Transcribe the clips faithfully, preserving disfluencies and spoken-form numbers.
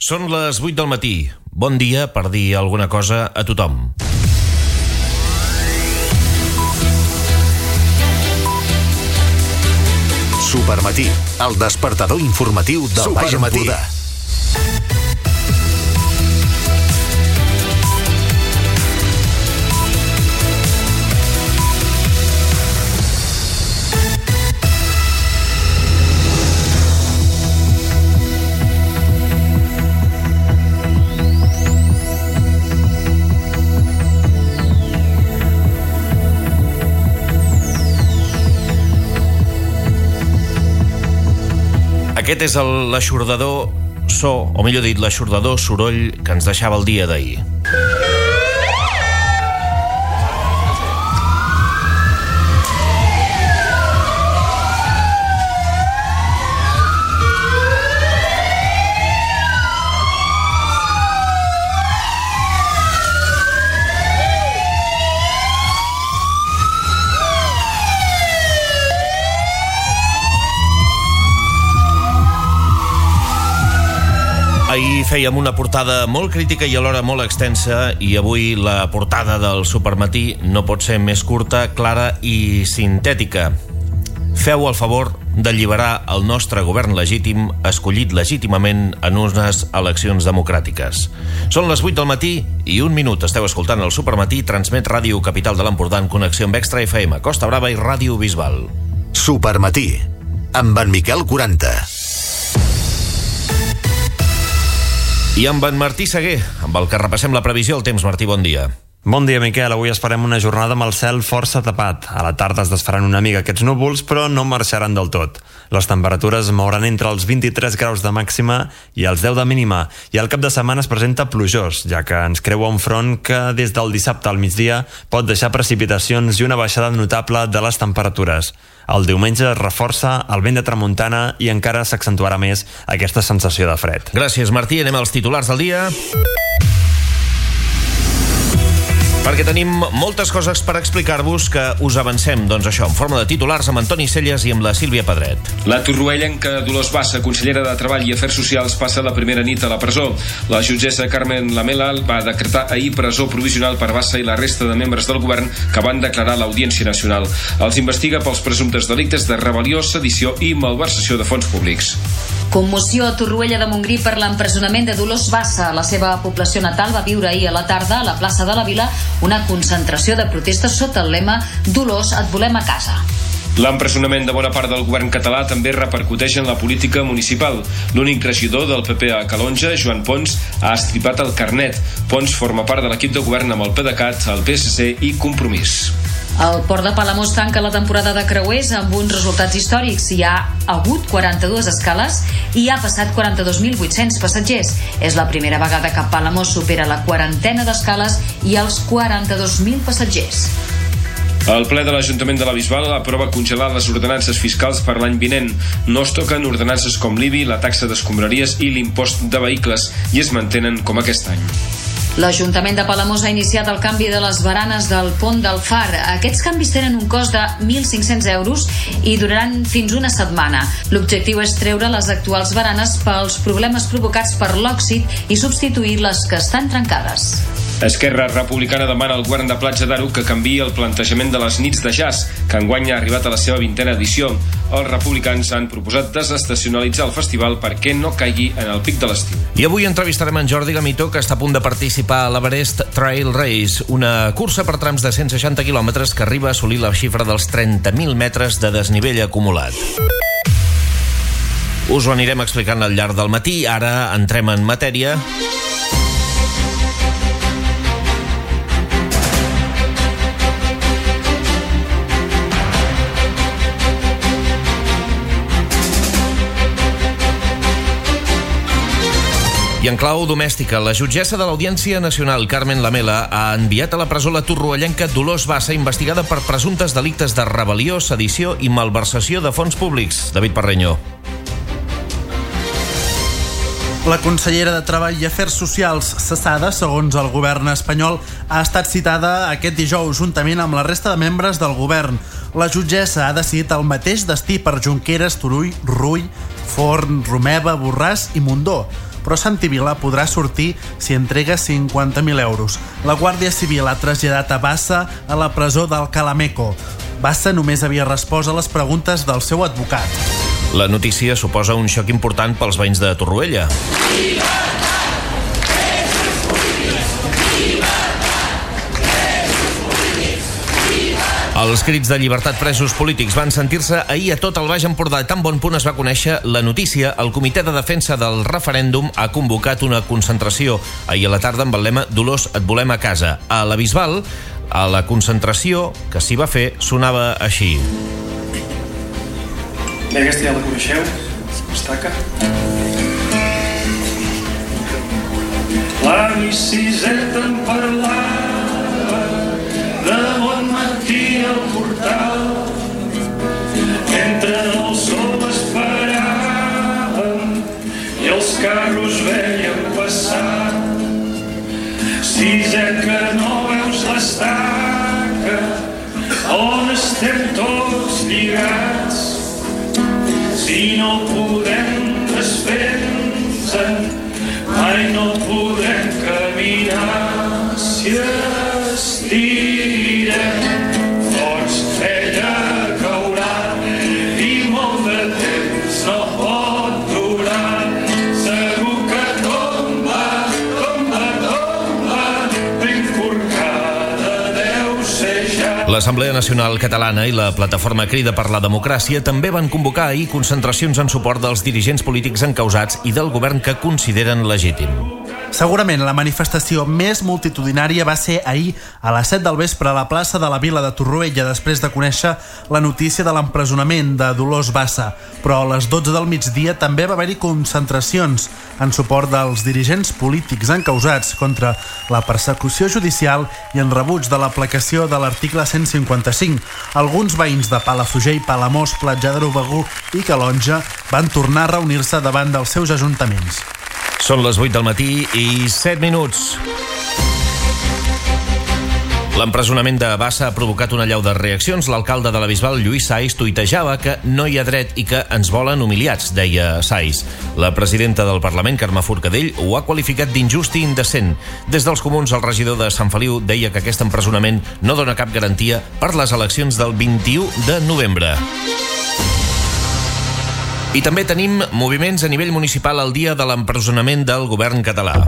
Són les vuit del matí. Bon dia per dir alguna cosa a tothom. Supermatí, el despertador informatiu del Baix Empordà. Aquest és el- l'aixordador so, o millor dit, l'aixordador soroll que ens deixava el dia d'ahir. Ahir fèiem una portada molt crítica i alhora molt extensa, i avui la portada del Supermatí no pot ser més curta, clara i sintètica. Feu el favor d'alliberar el nostre govern legítim, escollit legítimament en unes eleccions democràtiques. Són les vuit del matí i un minut. Esteu escoltant el Supermatí, transmet Ràdio Capital de l'Empordà en connexió amb Extra F M, Costa Brava i Ràdio Bisbal. Supermatí, amb en Miquel quaranta. I amb en Martí Seguer, amb el que repassem la previsió del temps. Martí, bon dia. Bon dia, Miquel. Avui esperem una jornada amb el cel força tapat. A la tarda es desfaran una mica aquests núvols, però no marxaran del tot. Les temperatures mouran entre els vint-i-tres graus de màxima i els deu de mínima, i el cap de setmana es presenta plujós, ja que ens creua un front que des del dissabte al migdia pot deixar precipitacions i una baixada notable de les temperatures. El diumenge es reforça el vent de tramuntana i encara s'accentuarà més aquesta sensació de fred. Gràcies, Martí. Anem als titulars del dia, perquè tenim moltes coses per explicar-vos que us avancem, doncs això, en forma de titulars amb Antoni Celles i amb la Sílvia Pedret. La torroellenca Dolors Bassa, consellera de Treball i Afers Socials, passa la primera nit a la presó. La jutgessa Carmen Lamela va decretar ahir presó provisional per Bassa i la resta de membres del govern que van declarar a l'Audiència Nacional. Els investiga pels presumptes delictes de rebel·lió, sedició i malversació de fons públics. Commoció a Torroella de Montgrí per l'empresonament de Dolors Bassa. La seva població natal va viure ahir a la tarda a la plaça de la Vila una concentració de protestes sota el lema «Dolors, et volem a casa». L'empresonament de bona part del govern català també repercuteix en la política municipal. L'únic regidor del P P a Calonja, Joan Pons, ha estripat el carnet. Pons forma part de l'equip de govern amb el PDeCAT, el P S C i Compromís. El port de Palamós tanca la temporada de creuers amb uns resultats històrics. Hi ha hagut quaranta-dues escales i ha passat quaranta-dos mil vuit-cents passatgers. És la primera vegada que Palamós supera la quarantena d'escales i els quaranta-dos mil passatgers. El ple de l'Ajuntament de la Bisbal aprova congelar les ordenances fiscals per l'any vinent. No es toquen ordenances com l'I B I, la taxa d'escombraries i l'impost de vehicles, i es mantenen com aquest any. L'Ajuntament de Palamós ha iniciat el canvi de les baranes del pont del Far. Aquests canvis tenen un cost de mil cinc-cents euros i duraran fins una setmana. L'objectiu és treure les actuals baranes pels problemes provocats per l'òxid i substituir les que estan trencades. Esquerra Republicana demana al govern de Platja d'Aro que canviï el plantejament de les nits de jazz, que enguany ha arribat a la seva vintena edició. Els republicans han proposat desestacionalitzar el festival perquè no caigui en el pic de l'estiu. I avui entrevistarem en Jordi Gamito, que està a punt de participar a l'Everest Trail Race, una cursa per trams de cent seixanta quilòmetres que arriba a assolir la xifra dels trenta mil metres de desnivell acumulat. Us ho anirem explicant al llarg del matí. Ara entrem en matèria. I en clau domèstica, la jutgessa de l'Audiència Nacional, Carmen Lamela, ha enviat a la presó la torroellenca Dolors Bassa, investigada per presumptes delictes de rebel·lió, sedició i malversació de fons públics. David Parreño. La consellera de Treball i Afers Socials, cessada, segons el govern espanyol, ha estat citada aquest dijous, juntament amb la resta de membres del govern. La jutgessa ha decidit el mateix destí per Junqueras, Turull, Rull, Forn, Romeva, Borràs i Mundó. però Santi Vila podrà sortir si entrega cinquanta mil euros. La Guàrdia Civil ha traslladat a Bassa a la presó d'Alcalá Meco. Bassa només havia respost a les preguntes del seu advocat. La notícia suposa un xoc important pels veïns de Torroella. Els crits de llibertat presos polítics van sentir-se ahir a tot el Baix Empordà. Tan bon punt es va conèixer la notícia, el Comitè de Defensa del Referèndum ha convocat una concentració ahir a la tarda amb el lema Dolors, et volem a casa. A la Bisbal, a la concentració que s'hi va fer sonava així. Bé, aquesta ja la coneixeu, destaca. L'avi Siseta em parlava de bon matí al portal, mentre el sol esperàvem i els carros veiem passar. Sisè, que no veus l'estaca on estem tots lligats, si no podem desfer-nos mai no podem caminar. Si estirem forts ella caurà i molt de temps no pot durar. Segur que tomba, tomba, tomba, ben corcada deu ser ja. L'Assemblea Nacional Catalana i la Plataforma Crida per la Democràcia també van convocar ahir concentracions en suport dels dirigents polítics encausats i del govern que consideren legítim. Segurament la manifestació més multitudinària va ser ahir a les set del vespre a la plaça de la Vila de Torroella, després de conèixer la notícia de l'empresonament de Dolors Bassa. Però a les dotze del migdia també va haver-hi concentracions en suport dels dirigents polítics encausats contra la persecució judicial i en rebuig de l'aplicació de l'article cent cinquanta-cinc. Alguns veïns de Palafrugell, Palamós, Platja d'Aro, Begur i Calonja van tornar a reunir-se davant dels seus ajuntaments. Són les vuit del matí i set minuts. L'empresonament de Bassa ha provocat una allau de reaccions. L'alcalde de la Bisbal, Lluís Sais, tuitejava que no hi ha dret i que ens volen humiliats, deia Sais. La presidenta del Parlament, Carme Forcadell, ho ha qualificat d'injust i indecent. Des dels Comuns, el regidor de Sant Feliu deia que aquest empresonament no dona cap garantia per les eleccions del vint-i-u de novembre. I també tenim moviments a nivell municipal el dia de l'empresonament del govern català.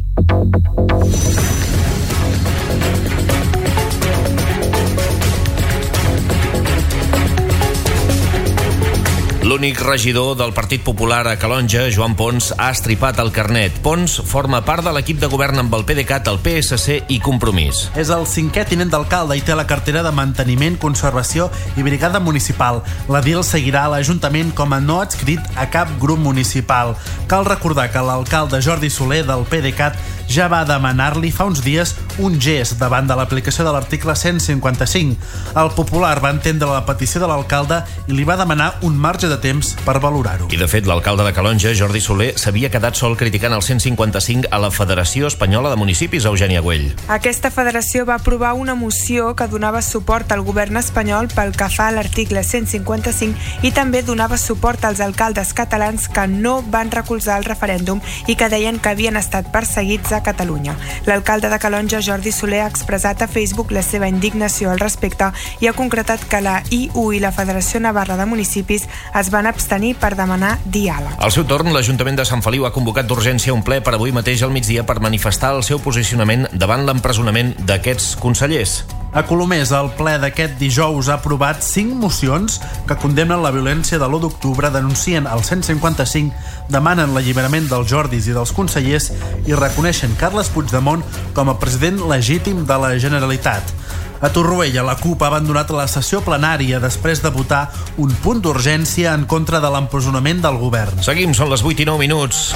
L'únic regidor del Partit Popular a Calonja, Joan Pons, ha estripat el carnet. Pons forma part de l'equip de govern amb el PDeCAT, el P S C i Compromís. És el cinquè tinent d'alcalde i té la cartera de Manteniment, Conservació i Brigada Municipal. L'edil seguirà a l'Ajuntament com a no adscrit a cap grup municipal. Cal recordar que l'alcalde Jordi Soler del PDeCAT ja va demanar-li fa uns dies un gest davant de l'aplicació de l'article cent cinquanta-cinc. El Popular va entendre la petició de l'alcalde i li va demanar un marge de temps per valorar-ho. I de fet, l'alcalde de Calonja, Jordi Soler, s'havia quedat sol criticant el cent cinquanta-cinc a la Federació Espanyola de Municipis, Eugènia Güell. Aquesta federació va aprovar una moció que donava suport al govern espanyol pel que fa a l'article cent cinquanta-cinc i també donava suport als alcaldes catalans que no van recolzar el referèndum i que deien que havien estat perseguits a Catalunya. L'alcalde de Calonja, Jordi Soler, ha expressat a Facebook la seva indignació al respecte i ha concretat que la I U i la Federació Navarra de Municipis es van abstenir per demanar diàleg. Al seu torn, l'Ajuntament de Sant Feliu ha convocat d'urgència un ple per avui mateix al migdia per manifestar el seu posicionament davant l'empresonament d'aquests consellers. A Colomers, el ple d'aquest dijous ha aprovat cinc mocions que condemnen la violència de l'u d'octubre, denuncien el cent cinquanta-cinc, demanen l'alliberament dels Jordis i dels consellers i reconeixen Carles Puigdemont com a president legítim de la Generalitat. A Torroella, la CUP ha abandonat la sessió plenària després de votar un punt d'urgència en contra de l'empresonament del govern. Seguim, són les vuit i nou minuts.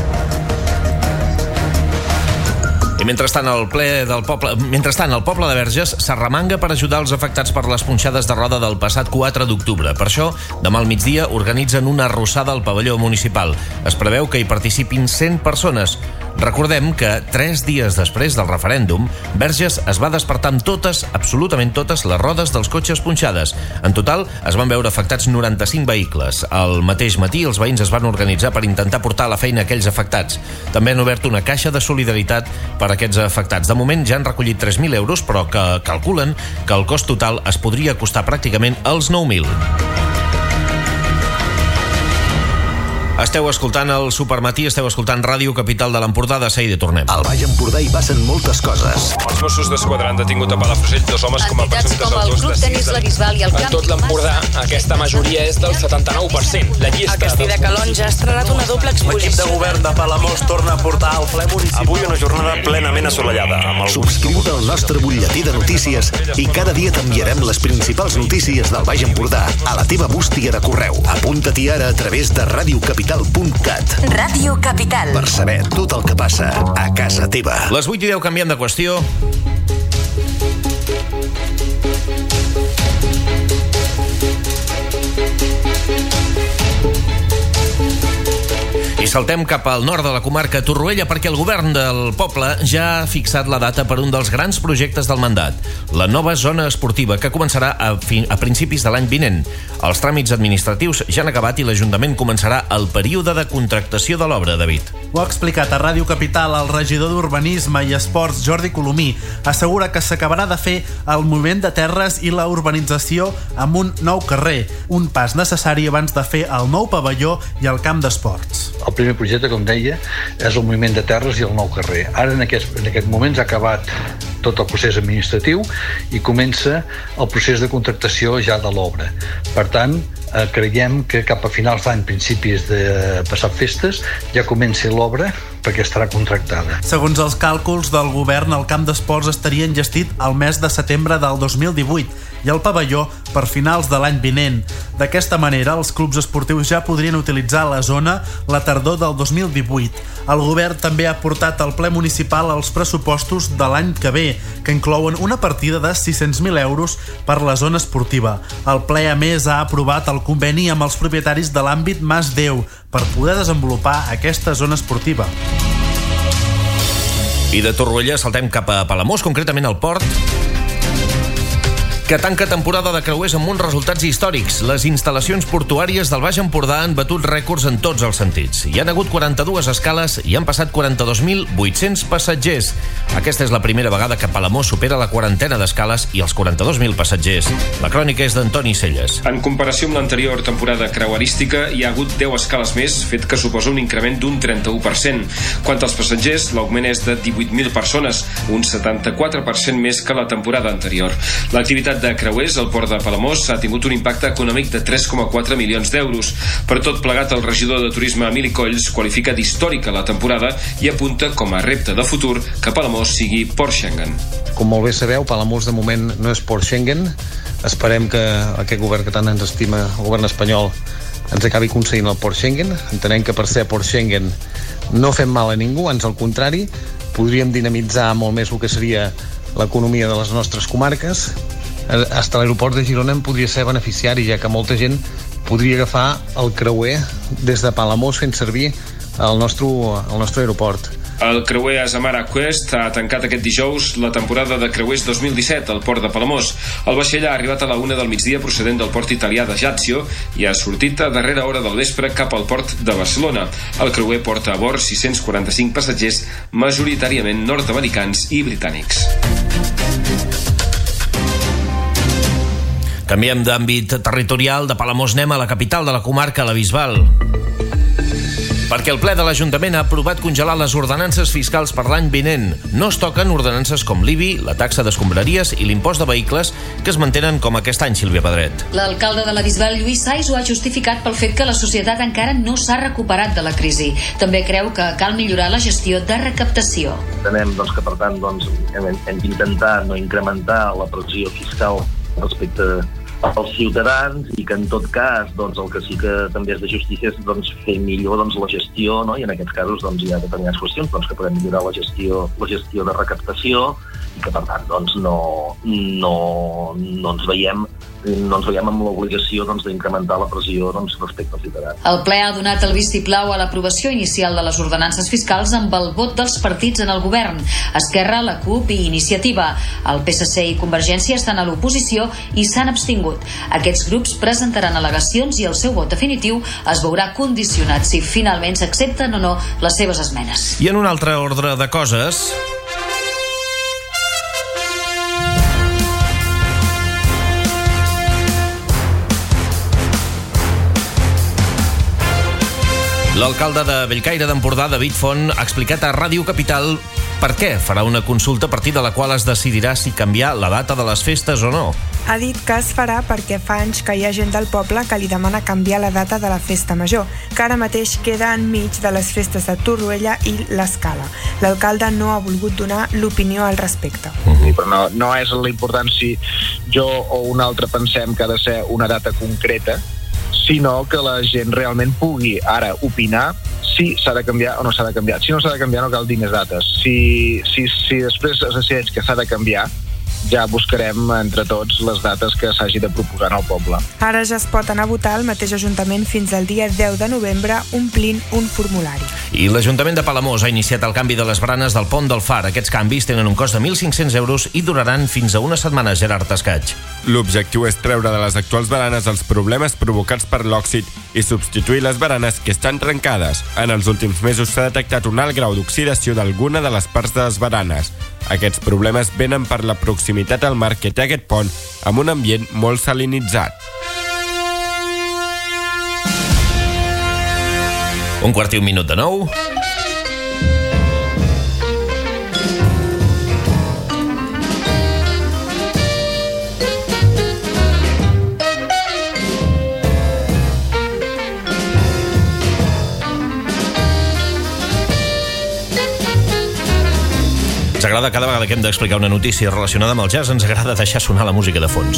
I mentrestant, el ple del poble, mentrestant, el poble de Verges s'arremanga per ajudar els afectats per les punxades de roda del passat quatre d'octubre. Per això, demà al migdia organitzen una arrossada al pavelló municipal. Es preveu que hi participin cent persones. Recordem que tres dies després del referèndum, Verges es va despertar amb totes, absolutament totes, les rodes dels cotxes punxades. En total, es van veure afectats noranta-cinc vehicles. Al mateix matí, els veïns es van organitzar per intentar portar a la feina aquells afectats. També han obert una caixa de solidaritat per a aquests afectats. De moment ja han recollit tres mil euros, però que calculen que el cost total es podria costar pràcticament els nou mil. Esteu escoltant el Supermatí, esteu escoltant Ràdio Capital de l'Empordà. De seguida tornem. Al Baix Empordà hi passen moltes coses. Els Mossos d'Esquadra han detingut a Palafrugell dos homes com a Entitats presumptes com el autors Club de Tenis La Bisbal i el En Camp tot l'Empordà, aquesta majoria és del setanta-nou per cent. La llista El Castell de Calonja ha estrenat una doble exposició. L'equip de govern de Palamós torna a portar al ple municipal. Avui una jornada plenament assolellada. Amb el... Subscriu-te al nostre butlletí de notícies i cada dia t'enviarem les principals notícies del Baix Empordà a la teva bústia de correu. Apunta-t'hi ara a través de radiocapital punt cat. Ràdio Capital. Per saber tot el que passa a casa teva. Les vuit i deu, canviant de qüestió. I saltem cap al nord de la comarca Torroella perquè el govern del poble ja ha fixat la data per un dels grans projectes del mandat, la nova zona esportiva, que començarà a, fi, a principis de l'any vinent. Els tràmits administratius ja han acabat i l'Ajuntament començarà el període de contractació de l'obra, David. Ho ha explicat a Ràdio Capital el regidor d'Urbanisme i Esports, Jordi Colomí. Assegura que s'acabarà de fer el moviment de terres i la urbanització amb un nou carrer, un pas necessari abans de fer el nou pavelló i el camp d'esports. El primer projecte, com deia, és el moviment de terres i el nou carrer. Ara, en aquest, en aquest moment, s'ha acabat tot el procés administratiu i comença el procés de contractació ja de l'obra. Per tant, eh, creiem que cap a finals d'any, principis de passat festes, ja comença l'obra perquè estarà contractada. Segons els càlculs del govern, el camp d'esports estaria engestit al mes de setembre del dos mil divuit i el pavelló per finals de l'any vinent. D'aquesta manera, els clubs esportius ja podrien utilitzar la zona la tardor del dos mil divuit. El govern també ha portat al ple municipal els pressupostos de l'any que ve, que inclouen una partida de sis-cents mil euros per la zona esportiva. El ple, a més, ha aprovat el conveni amb els propietaris de l'àmbit Mas Déu per poder desenvolupar aquesta zona esportiva. I de Torroella saltem cap a Palamós, concretament al port, que tanca temporada de creuers amb uns resultats històrics. Les instal·lacions portuàries del Baix Empordà han batut rècords en tots els sentits. Hi han hagut quaranta-dues escales i han passat quaranta-dos mil vuit-cents passatgers. Aquesta és la primera vegada que Palamós supera la quarantena d'escales i els quaranta-dos mil passatgers. La crònica és d'Antoni Celles. En comparació amb l'anterior temporada creuerística, hi ha hagut deu escales més, fet que suposa un increment d'un trenta-u per cent. Quant als passatgers, l'augment és de divuit mil persones, un setanta-quatre per cent més que la temporada anterior. L'activitat de creuers al port de Palamós ha tingut un impacte econòmic de tres coma quatre milions d'euros. Per tot plegat, el regidor de Turisme, Emili Colls, qualifica d'històrica la temporada i apunta com a repte de futur que Palamós sigui Port Schengen. Com molt bé sabeu, Palamós de moment no és Port Schengen. Esperem que aquest govern que tant ens estima, el govern espanyol, ens acabi concedint el Port Schengen. Entenem que per ser Port Schengen no fem mal a ningú, ans al contrari, podríem dinamitzar molt més el que seria l'economia de les nostres comarques. Hasta l'aeroport de Girona en podria ser beneficiari, ja que molta gent podria agafar el creuer des de Palamós fent servir el nostre, el nostre aeroport. El creuer Azamara Quest ha tancat aquest dijous la temporada de creuers dos mil disset al port de Palamós. El vaixell ha arribat a la una del migdia procedent del port italià de Ajaccio i ha sortit a darrera hora del vespre cap al port de Barcelona. El creuer porta a bord sis-cents quaranta-cinc passatgers, majoritàriament nord-americans i britànics. Canviem d'àmbit territorial. De Palamós anem a la capital de la comarca, la Bisbal. Perquè el ple de l'Ajuntament ha aprovat congelar les ordenances fiscals per l'any vinent. No es toquen ordenances com l'I B I, la taxa d'escombraries i l'impost de vehicles, que es mantenen com aquest any, Sílvia Pedret. L'alcalde de la Bisbal, Lluís Sais, ho ha justificat pel fet que la societat encara no s'ha recuperat de la crisi. També creu que cal millorar la gestió de recaptació. Entenem doncs, que, per tant, doncs, hem, hem d'intentar no incrementar la pressió fiscal respecte als ciutadans i que en tot cas doncs, el que sí que també és de justícia és doncs, fer millor doncs, la gestió, no? I en aquests casos doncs, hi ha determinades qüestions doncs, que podem millorar la gestió, la gestió de recaptació i que per tant doncs, no, no, no ens veiem no ens veiem amb l'obligació doncs, d'incrementar la pressió doncs, respecte als ciutadans. El ple ha donat el vistiplau a l'aprovació inicial de les ordenances fiscals amb el vot dels partits en el govern. Esquerra, la CUP i Iniciativa. El P S C i Convergència estan a l'oposició i s'han abstingut. Aquests grups presentaran al·legacions i el seu vot definitiu es veurà condicionat si finalment s'accepten o no les seves esmenes. I en un altre ordre de coses... L'alcalde de Bellcaire d'Empordà, David Font, ha explicat a Ràdio Capital per què farà una consulta a partir de la qual es decidirà si canviar la data de les festes o no. Ha dit que es farà perquè fa anys que hi ha gent del poble que li demana canviar la data de la festa major, que ara mateix queda enmig de les festes de Torroella i l'Escala. L'alcalde no ha volgut donar l'opinió al respecte. Uh-huh. Però no, no és l'important si jo o un altre pensem que ha de ser una data concreta, sinó que la gent realment pugui ara opinar si s'ha de canviar o no s'ha de canviar. Si no s'ha de canviar no cal dir més dates. Si, si, si després es decideix que s'ha de canviar, ja buscarem entre tots les dates que s'hagi de proposar al poble. Ara ja es pot anar a votar al mateix Ajuntament fins al dia deu de novembre omplint un formulari. I l'Ajuntament de Palamós ha iniciat el canvi de les baranes del pont del Far. Aquests canvis tenen un cost de mil cinc-cents euros i duraran fins a una setmana, Gerard Escaig. L'objectiu és treure de les actuals baranes els problemes provocats per l'òxid i substituir les baranes que estan trencades. En els últims mesos s'ha detectat un alt grau d'oxidació d'alguna de les parts de les baranes. Aquests problemes venen per la proximitat al mar que té aquest pont amb un ambient molt salinitzat. Un quart i un minut de nou. Ens agrada cada vegada que hem d'explicar una notícia relacionada amb el jazz, ens agrada deixar sonar la música de fons.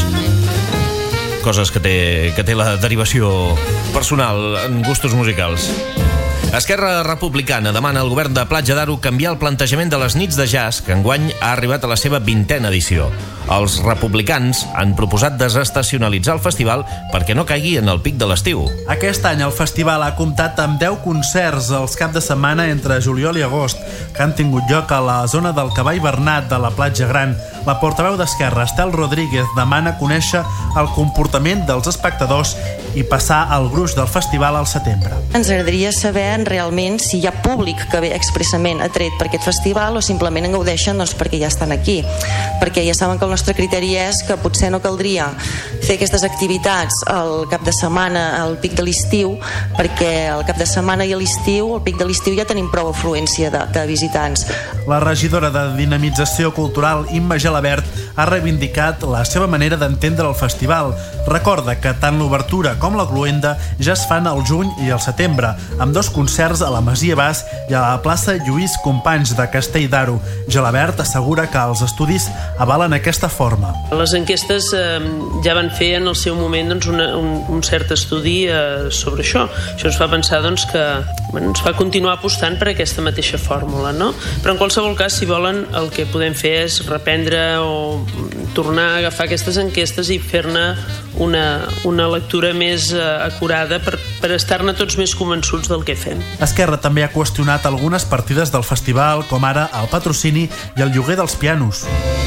Coses que té, que té la derivació personal en gustos musicals. Esquerra Republicana demana al govern de Platja d'Aro canviar el plantejament de les nits de jazz, que enguany ha arribat a la seva vintena edició. Els republicans han proposat desestacionalitzar el festival perquè no caigui en el pic de l'estiu. Aquest any el festival ha comptat amb deu concerts els caps de setmana entre juliol i agost, que han tingut lloc a la zona del Cavall Bernat de la Platja Gran. La portaveu d'Esquerra, Estel Rodríguez, demana conèixer el comportament dels espectadors i passar al gruix del festival al setembre. Ens agradaria saber realment si hi ha públic que ve expressament atret per aquest festival o simplement en gaudeixen doncs, perquè ja estan aquí. Perquè ja saben que el nostre criteri és que potser no caldria fer aquestes activitats al cap de setmana, al pic de l'estiu, perquè al cap de setmana i a l'estiu, al pic de l'estiu ja tenim prou afluència de, de visitants. La regidora de Dinamització Cultural, Imma Gelabert, ha reivindicat la seva manera d'entendre el festival. Recorda que tant l'obertura com la cloenda ja es fan al juny i al setembre, amb dos concerts a la Masia Bas i a la plaça Lluís Companys de Castell d'Aro. Gelabert assegura que els estudis avalen aquesta forma. Les enquestes eh, ja van fer en el seu moment doncs, una, un, un cert estudi eh, sobre això. Això ens fa pensar doncs, que bueno, ens fa continuar apostant per aquesta mateixa fórmula, no? Però en qualsevol cas, si volen, el que podem fer és reprendre o tornar a agafar aquestes enquestes i fer-ne una, una lectura més eh, acurada per, per estar-ne tots més convençuts del que fem. Esquerra també ha qüestionat algunes partides del festival, com ara el patrocini i el lloguer dels pianos.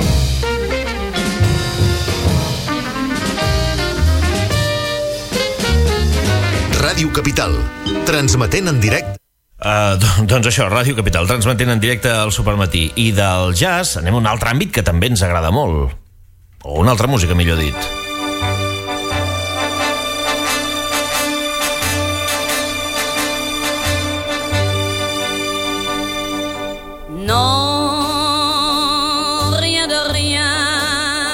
Ràdio Capital, transmetent en directe. Uh, doncs això, Ràdio Capital, transmetent en directe al Supermatí. I del jazz anem a un altre àmbit que també ens agrada molt. O una altra música, millor dit. Non, rien de rien.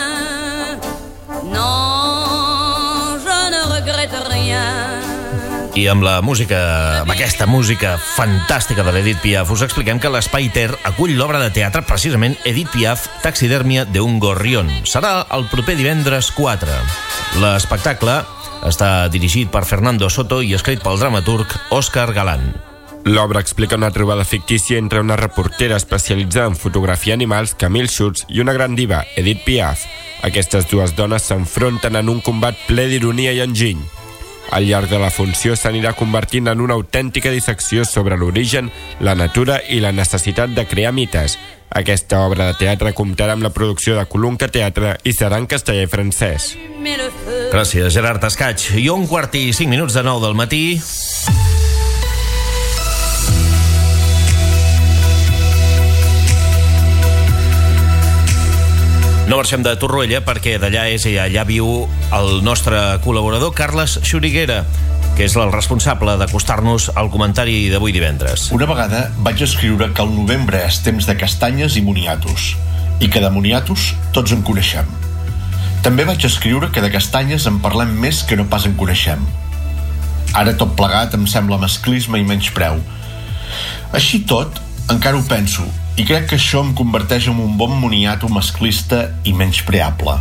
Non, je ne regrette rien. I amb la música, amb aquesta música fantàstica de l'Edith Piaf, us expliquem que l'Espai Ter acull l'obra de teatre precisament Edith Piaf, Taxidermia de un gorrión. Serà el proper divendres quatre. L'espectacle està dirigit per Fernando Soto i escrit pel dramaturg Òscar Galán. L'obra explica una trobada fictícia entre una reportera especialitzada en fotografiar animals, Camille Schutz, i una gran diva, Edith Piaf. Aquestes dues dones s'enfronten en un combat ple d'ironia i enginy. Al llarg de la funció s'anirà convertint en una autèntica dissecció sobre l'origen, la natura i la necessitat de crear mites. Aquesta obra de teatre comptarà amb la producció de Colunca Teatre i serà en castellà i francès. Gràcies, Gerard Escaig. I un quart i cinc minuts de nou del matí. No marxem de Torroella perquè d'allà és i allà viu el nostre col·laborador Carles Xuriguera, que és el responsable d'acostar-nos al comentari d'avui divendres. Una vegada vaig escriure que el novembre és temps de castanyes i moniatos, i que de moniatos tots en coneixem. També vaig escriure que de castanyes en parlem més que no pas en coneixem. Ara tot plegat em sembla masclisme i menyspreu. Així tot, encara ho penso, i crec que això em converteix en un bon moniato masclista i menyspreable.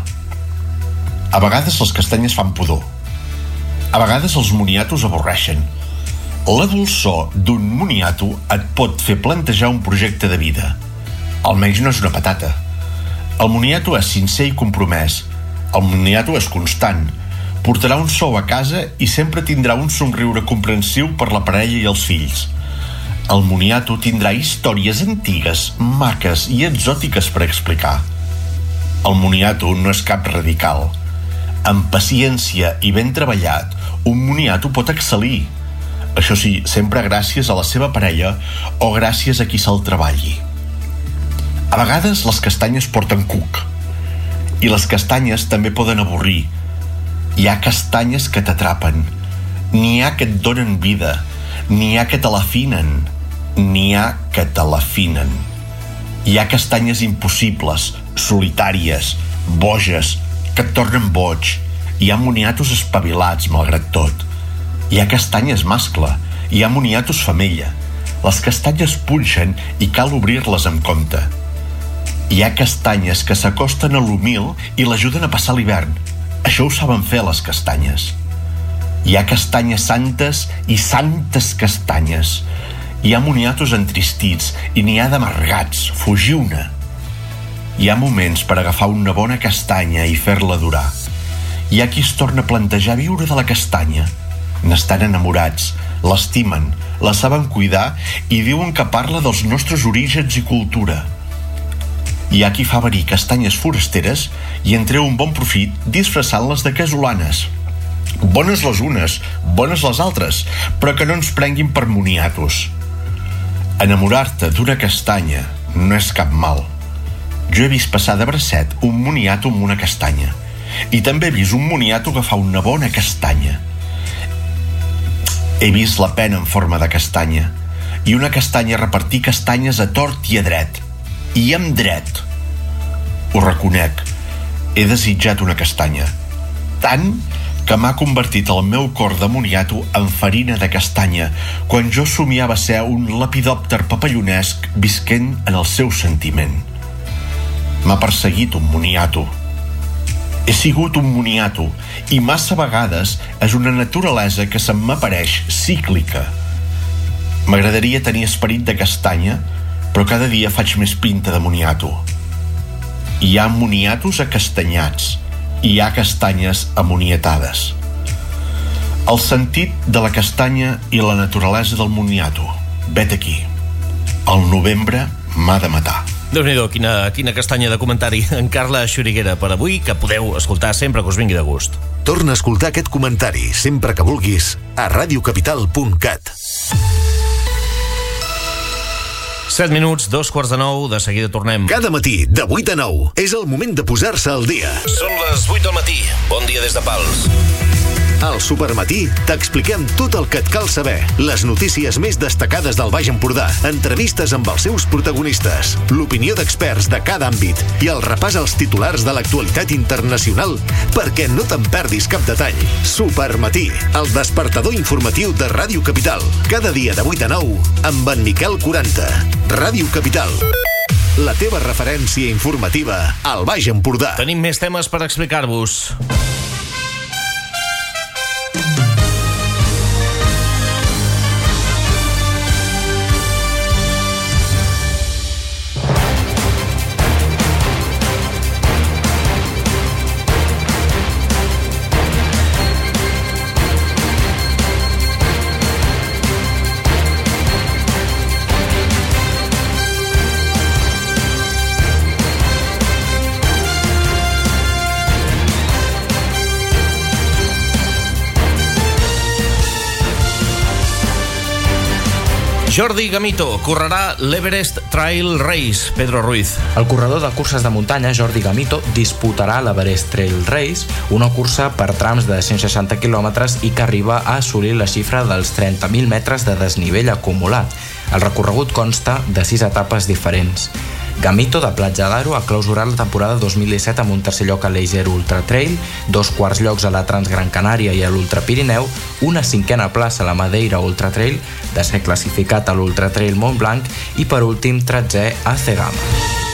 A vegades les castanyes fan pudor. A vegades els moniatos avorreixen. La dolçor d'un moniato et pot fer plantejar un projecte de vida. Almenys no és una patata. El moniato és sincer i compromès. El moniato és constant. Portarà un sou a casa i sempre tindrà un somriure comprensiu per la parella i els fills. El moniato tindrà històries antigues, maques i exòtiques per explicar. El moniato no és cap radical. Amb paciència i ben treballat, un moniato pot excel·lir. Això sí, sempre gràcies a la seva parella o gràcies a qui se'l treballi. A vegades les castanyes porten cuc. I les castanyes també poden avorrir. Hi ha castanyes que t'atrapen. N'hi ha que et donen vida. N'hi ha que te l'afinen. N'hi ha que te l'afinen. Hi ha castanyes impossibles, solitàries, boges, que et tornen boig. Hi ha moniatos espavilats, malgrat tot. Hi ha castanyes mascle. Hi ha moniatos femella. Les castanyes punxen i cal obrir-les amb compte. Hi ha castanyes que s'acosten a l'humil i l'ajuden a passar l'hivern. Això ho saben fer les castanyes. Hi ha castanyes santes i santes castanyes. Hi ha moniatos entristits i n'hi ha d'amargats. Fugiu-ne. Hi ha moments per agafar una bona castanya i fer-la durar. Hi ha qui es torna a plantejar viure de la castanya. N'estan enamorats, l'estimen, la saben cuidar i diuen que parla dels nostres orígens i cultura. Hi ha qui fa venir castanyes forasteres i en treu un bon profit disfressant-les de casolanes. Bones les unes, bones les altres, però que no ens prenguin per moniatos. Enamorar-te d'una castanya no és cap mal. Jo he vist passar de bracet un moniato amb una castanya i també he vist un moniato agafar una bona castanya. He vist la pena en forma de castanya i una castanya repartir castanyes a tort i a dret. I amb dret. Ho reconec, he desitjat una castanya. Tant que m'ha convertit el meu cor de moniato en farina de castanya quan jo somiava ser un lepidòpter papallonesc visquent en el seu sentiment. M'ha perseguit un moniato. He sigut un moniato i massa vegades és una naturalesa que se'm m'apareix cíclica. M'agradaria tenir esperit de castanya, però cada dia faig més pinta de moniato. Hi ha moniatos acastanyats i hi ha castanyes amoniatades. El sentit de la castanya i la naturalesa del moniato. Vet aquí. El novembre m'ha de matar. Déu-n'hi-do, quina, quina castanya de comentari. En Carla Xuriguera per avui, que podeu escoltar sempre que us vingui de gust. Torna a escoltar aquest comentari sempre que vulguis a radiocapital punt cat. set minuts, dos quarts de nou, de seguida tornem. Cada matí, de vuit a nou, és el moment de posar-se al dia. Són les vuit del matí. Bon dia des de Pals. Al Supermatí t'expliquem tot el que et cal saber. Les notícies més destacades del Baix Empordà, entrevistes amb els seus protagonistes, l'opinió d'experts de cada àmbit i el repàs als titulars de l'actualitat internacional perquè no te'n perdis cap detall. Supermatí, el despertador informatiu de Ràdio Capital. Cada dia de vuit a nou amb en Miquel quaranta. Ràdio Capital, la teva referència informativa al Baix Empordà. Tenim més temes per explicar-vos. Jordi Gamito correrà l'Everest Trail Race. Pedro Ruiz. El corredor de curses de muntanya Jordi Gamito disputarà l'Everest Trail Race, una cursa per trams de cent seixanta quilòmetres i que arriba a assolir la xifra dels trenta mil metres de desnivell acumulat. El recorregut consta de sis etapes diferents. Gamito, de Platja d'Aro, ha clausurat la temporada dos mil disset amb un tercer lloc a l'Eiger Ultra Trail, dos quarts llocs a la Transgran Canària i a l'Ultra Pirineu, una cinquena plaça a la Madeira Ultra Trail, de ser classificat a l'Ultra Trail Montblanc i, per últim, tretzè a Cegama.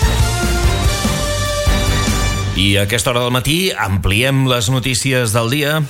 I a aquesta hora del matí ampliem les notícies del dia.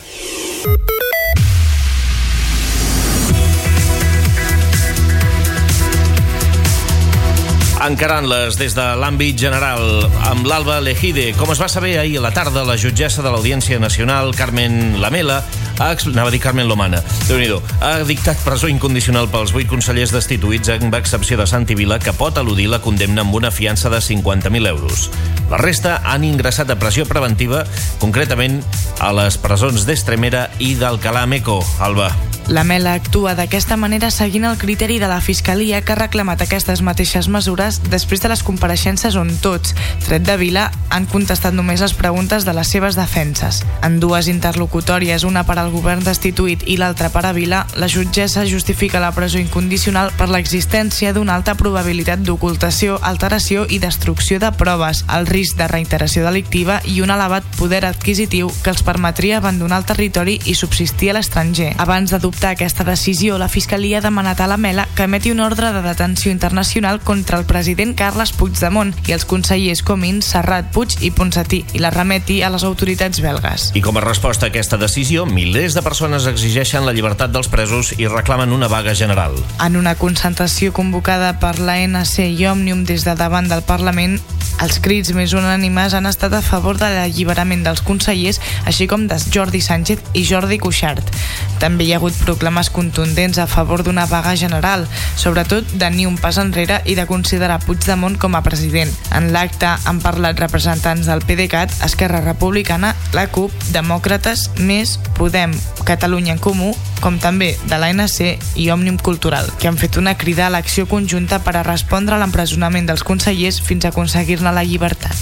Encarant-les des de l'àmbit general amb l'Alba Lejide. Com es va saber ahir a la tarda, la jutgessa de l'Audiència Nacional, Carmen Lamela, ha, anava a dir Carmen Lomana, Déu-n'hi-do, ha dictat presó incondicional pels vuit consellers destituïts amb excepció de Santi Vila, que pot eludir la condemna amb una fiança de cinquanta mil euros. La resta han ingressat a pressió preventiva, concretament a les presons d'Estremera i d'Alcalá Meco. Alba. La Mela actua d'aquesta manera seguint el criteri de la Fiscalia, que ha reclamat aquestes mateixes mesures després de les compareixences on tots, tret de Vila, han contestat només les preguntes de les seves defenses. En dues interlocutòries, una per al govern destituït i l'altra per a Vila, la jutgessa justifica la presó incondicional per l'existència d'una alta probabilitat d'ocultació, alteració i destrucció de proves, el risc de reiteració delictiva i un elevat poder adquisitiu que els permetria abandonar el territori i subsistir a l'estranger. Abans d'adoptar aquesta decisió, la Fiscalia ha demanat a la Mela que emeti un ordre de detenció internacional contra el president Carles Puigdemont i els consellers Comín, Serrat, Puig i Ponsatí i la remeti a les autoritats belgues. I com a resposta a aquesta decisió, milers de persones exigeixen la llibertat dels presos i reclamen una vaga general. En una concentració convocada per l'A N C i Òmnium des de davant del Parlament, els crits més unànimes han estat a favor de l'alliberament dels consellers, així com de Jordi Sánchez i Jordi Cuixart. També hi ha hagut proclames contundents a favor d'una vaga general, sobretot de ni un pas enrere i de considerar Puigdemont com a president. En l'acte han parlat representants del PDeCAT, Esquerra Republicana, la CUP, Demòcrates, Més, Podem, Catalunya en Comú, com també de l'A N C i Òmnium Cultural, que han fet una crida a l'acció conjunta per a respondre a l'empresonament dels consellers fins a aconseguir-ne la llibertat.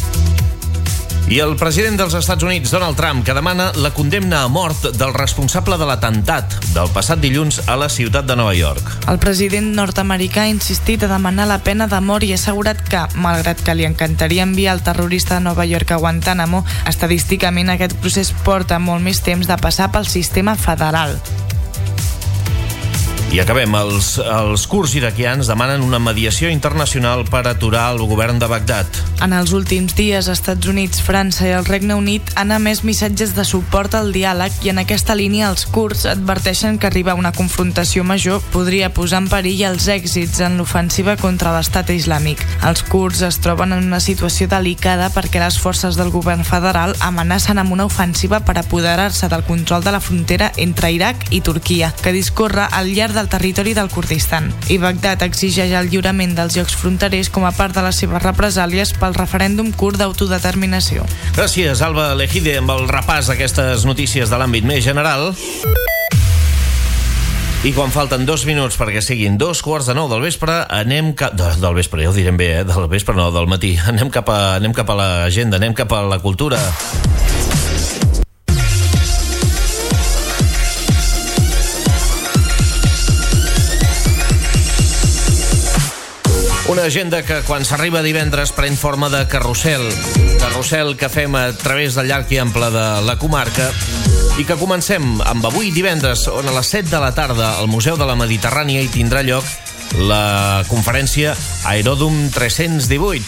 I el president dels Estats Units, Donald Trump, que demana la condemna a mort del responsable de l'atemptat del passat dilluns a la ciutat de Nova York. El president nord-americà ha insistit a demanar la pena de mort i ha assegurat que, malgrat que li encantaria enviar el terrorista de Nova York a Guantánamo, estadísticament aquest procés porta molt més temps de passar pel sistema federal. I acabem. Els, els kurds iraquians demanen una mediació internacional per aturar el govern de Bagdad. En els últims dies, Estats Units, França i el Regne Unit han emès missatges de suport al diàleg i en aquesta línia els kurds adverteixen que arribar a una confrontació major podria posar en perill els èxits en l'ofensiva contra l'estat islàmic. Els kurds es troben en una situació delicada perquè les forces del govern federal amenacen amb una ofensiva per apoderar-se del control de la frontera entre Iraq i Turquia, que discorre al llarg del territori del Kurdistan. I Bagdad exigeix el lliurament dels llocs fronterers com a part de les seves represàlies pel referèndum kurd d'autodeterminació. Gràcies, Alba Lejide, amb el repàs d'aquestes notícies de l'àmbit més general. I quan falten dos minuts perquè siguin dos quarts de nou del vespre, anem cap... De, del vespre, ja ho direm bé, eh? Del vespre no, del matí. Anem cap a, anem cap a l'agenda, anem cap a la cultura. una agenda que quan s'arriba divendres pren forma de carrusel. Carrusel que fem a través del llarg i ample de la comarca i que comencem amb avui divendres, on a les set de la tarda al Museu de la Mediterrània hi tindrà lloc la conferència Aeròdrom tres-cents divuit.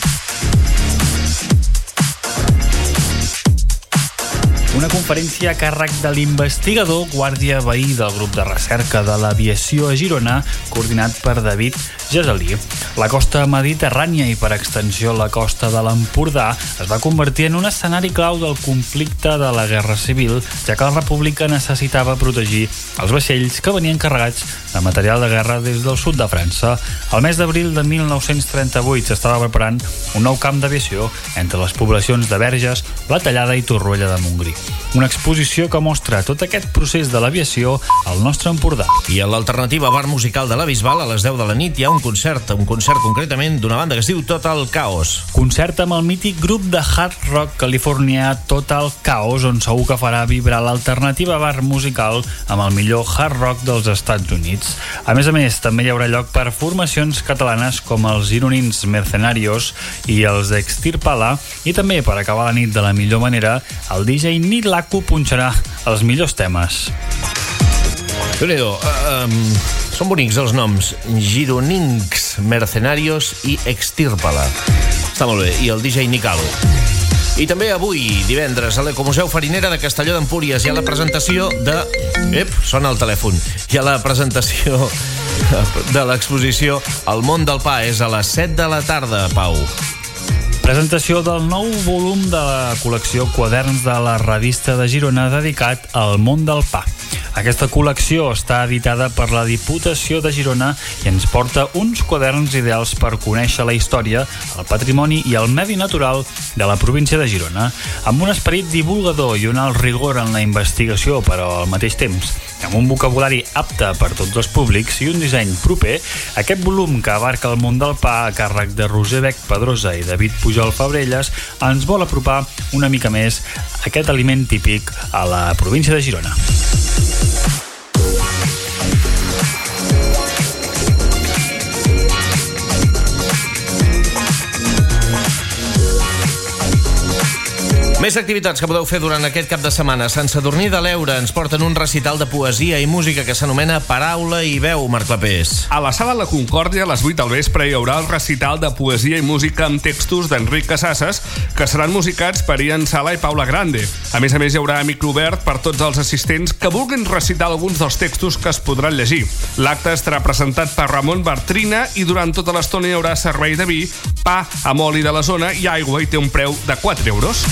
Una conferència a càrrec de l'investigador guàrdia veí del grup de recerca de l'aviació a Girona, coordinat per David Gesalí. La costa mediterrània i per extensió la costa de l'Empordà es va convertir en un escenari clau del conflicte de la Guerra Civil, ja que la República necessitava protegir els vaixells que venien carregats de material de guerra des del sud de França. Al mes d'abril de mil nou-cents trenta-vuit s'estava preparant un nou camp d'aviació entre les poblacions de Verges, La Tallada i Torroella de Montgrí. Una exposició que mostra tot aquest procés de l'aviació al nostre Empordà. I a l'alternativa bar musical de la Bisbal, a les deu de la nit, hi ha un concert, un concert concretament d'una banda que es diu Total Chaos. Concert amb el mític grup de hard rock californià Total Chaos, on segur que farà vibrar l'alternativa bar musical amb el millor hard rock dels Estats Units. A més a més, també hi haurà lloc per formacions catalanes com els gironins Mercenarios i els Extirpala, i també, per acabar la nit de la millor manera, el D J Nilaku punxarà els millors temes. Déu-n'hi-do, uh, um, són bonics els noms. Gironins, Mercenarios i Extirpala. Està molt bé. I el D J Nicalu. I també avui, divendres, a l'Ecomuseu Farinera de Castelló d'Empúries hi ha la presentació de... Ep, sona el telèfon. Hi ha la presentació de l'exposició El món del pa. És a les set de la tarda, Pau. Presentació del nou volum de la col·lecció Quaderns de la Revista de Girona dedicat al món del pa. Aquesta col·lecció està editada per la Diputació de Girona i ens porta uns quaderns ideals per conèixer la història, el patrimoni i el medi natural de la província de Girona. Amb un esperit divulgador i un alt rigor en la investigació, però al mateix temps amb un vocabulari apte per tots els públics i un disseny proper, aquest volum que abarca el món del pa a càrrec de Roser Bec Pedrosa i David Pujol Fabrelles ens vol apropar una mica més aquest aliment típic a la província de Girona. Més activitats que podeu fer durant aquest cap de setmana. Sant Sadurní de l'Eure ens porten un recital de poesia i música que s'anomena Paraula i Veu, Marc Clapés. A la Sala La Concòrdia, a les vuit del vespre, hi haurà el recital de poesia i música amb textos d'Enric Casasses, que seran musicats per Ian Sala i Paula Grande. A més a més, hi haurà micro obert per tots els assistents que vulguin recitar alguns dels textos que es podran llegir. L'acte estarà presentat per Ramon Bartrina i durant tota l'estona hi haurà servei de vi, pa amb oli de la zona i aigua, i té un preu de quatre euros.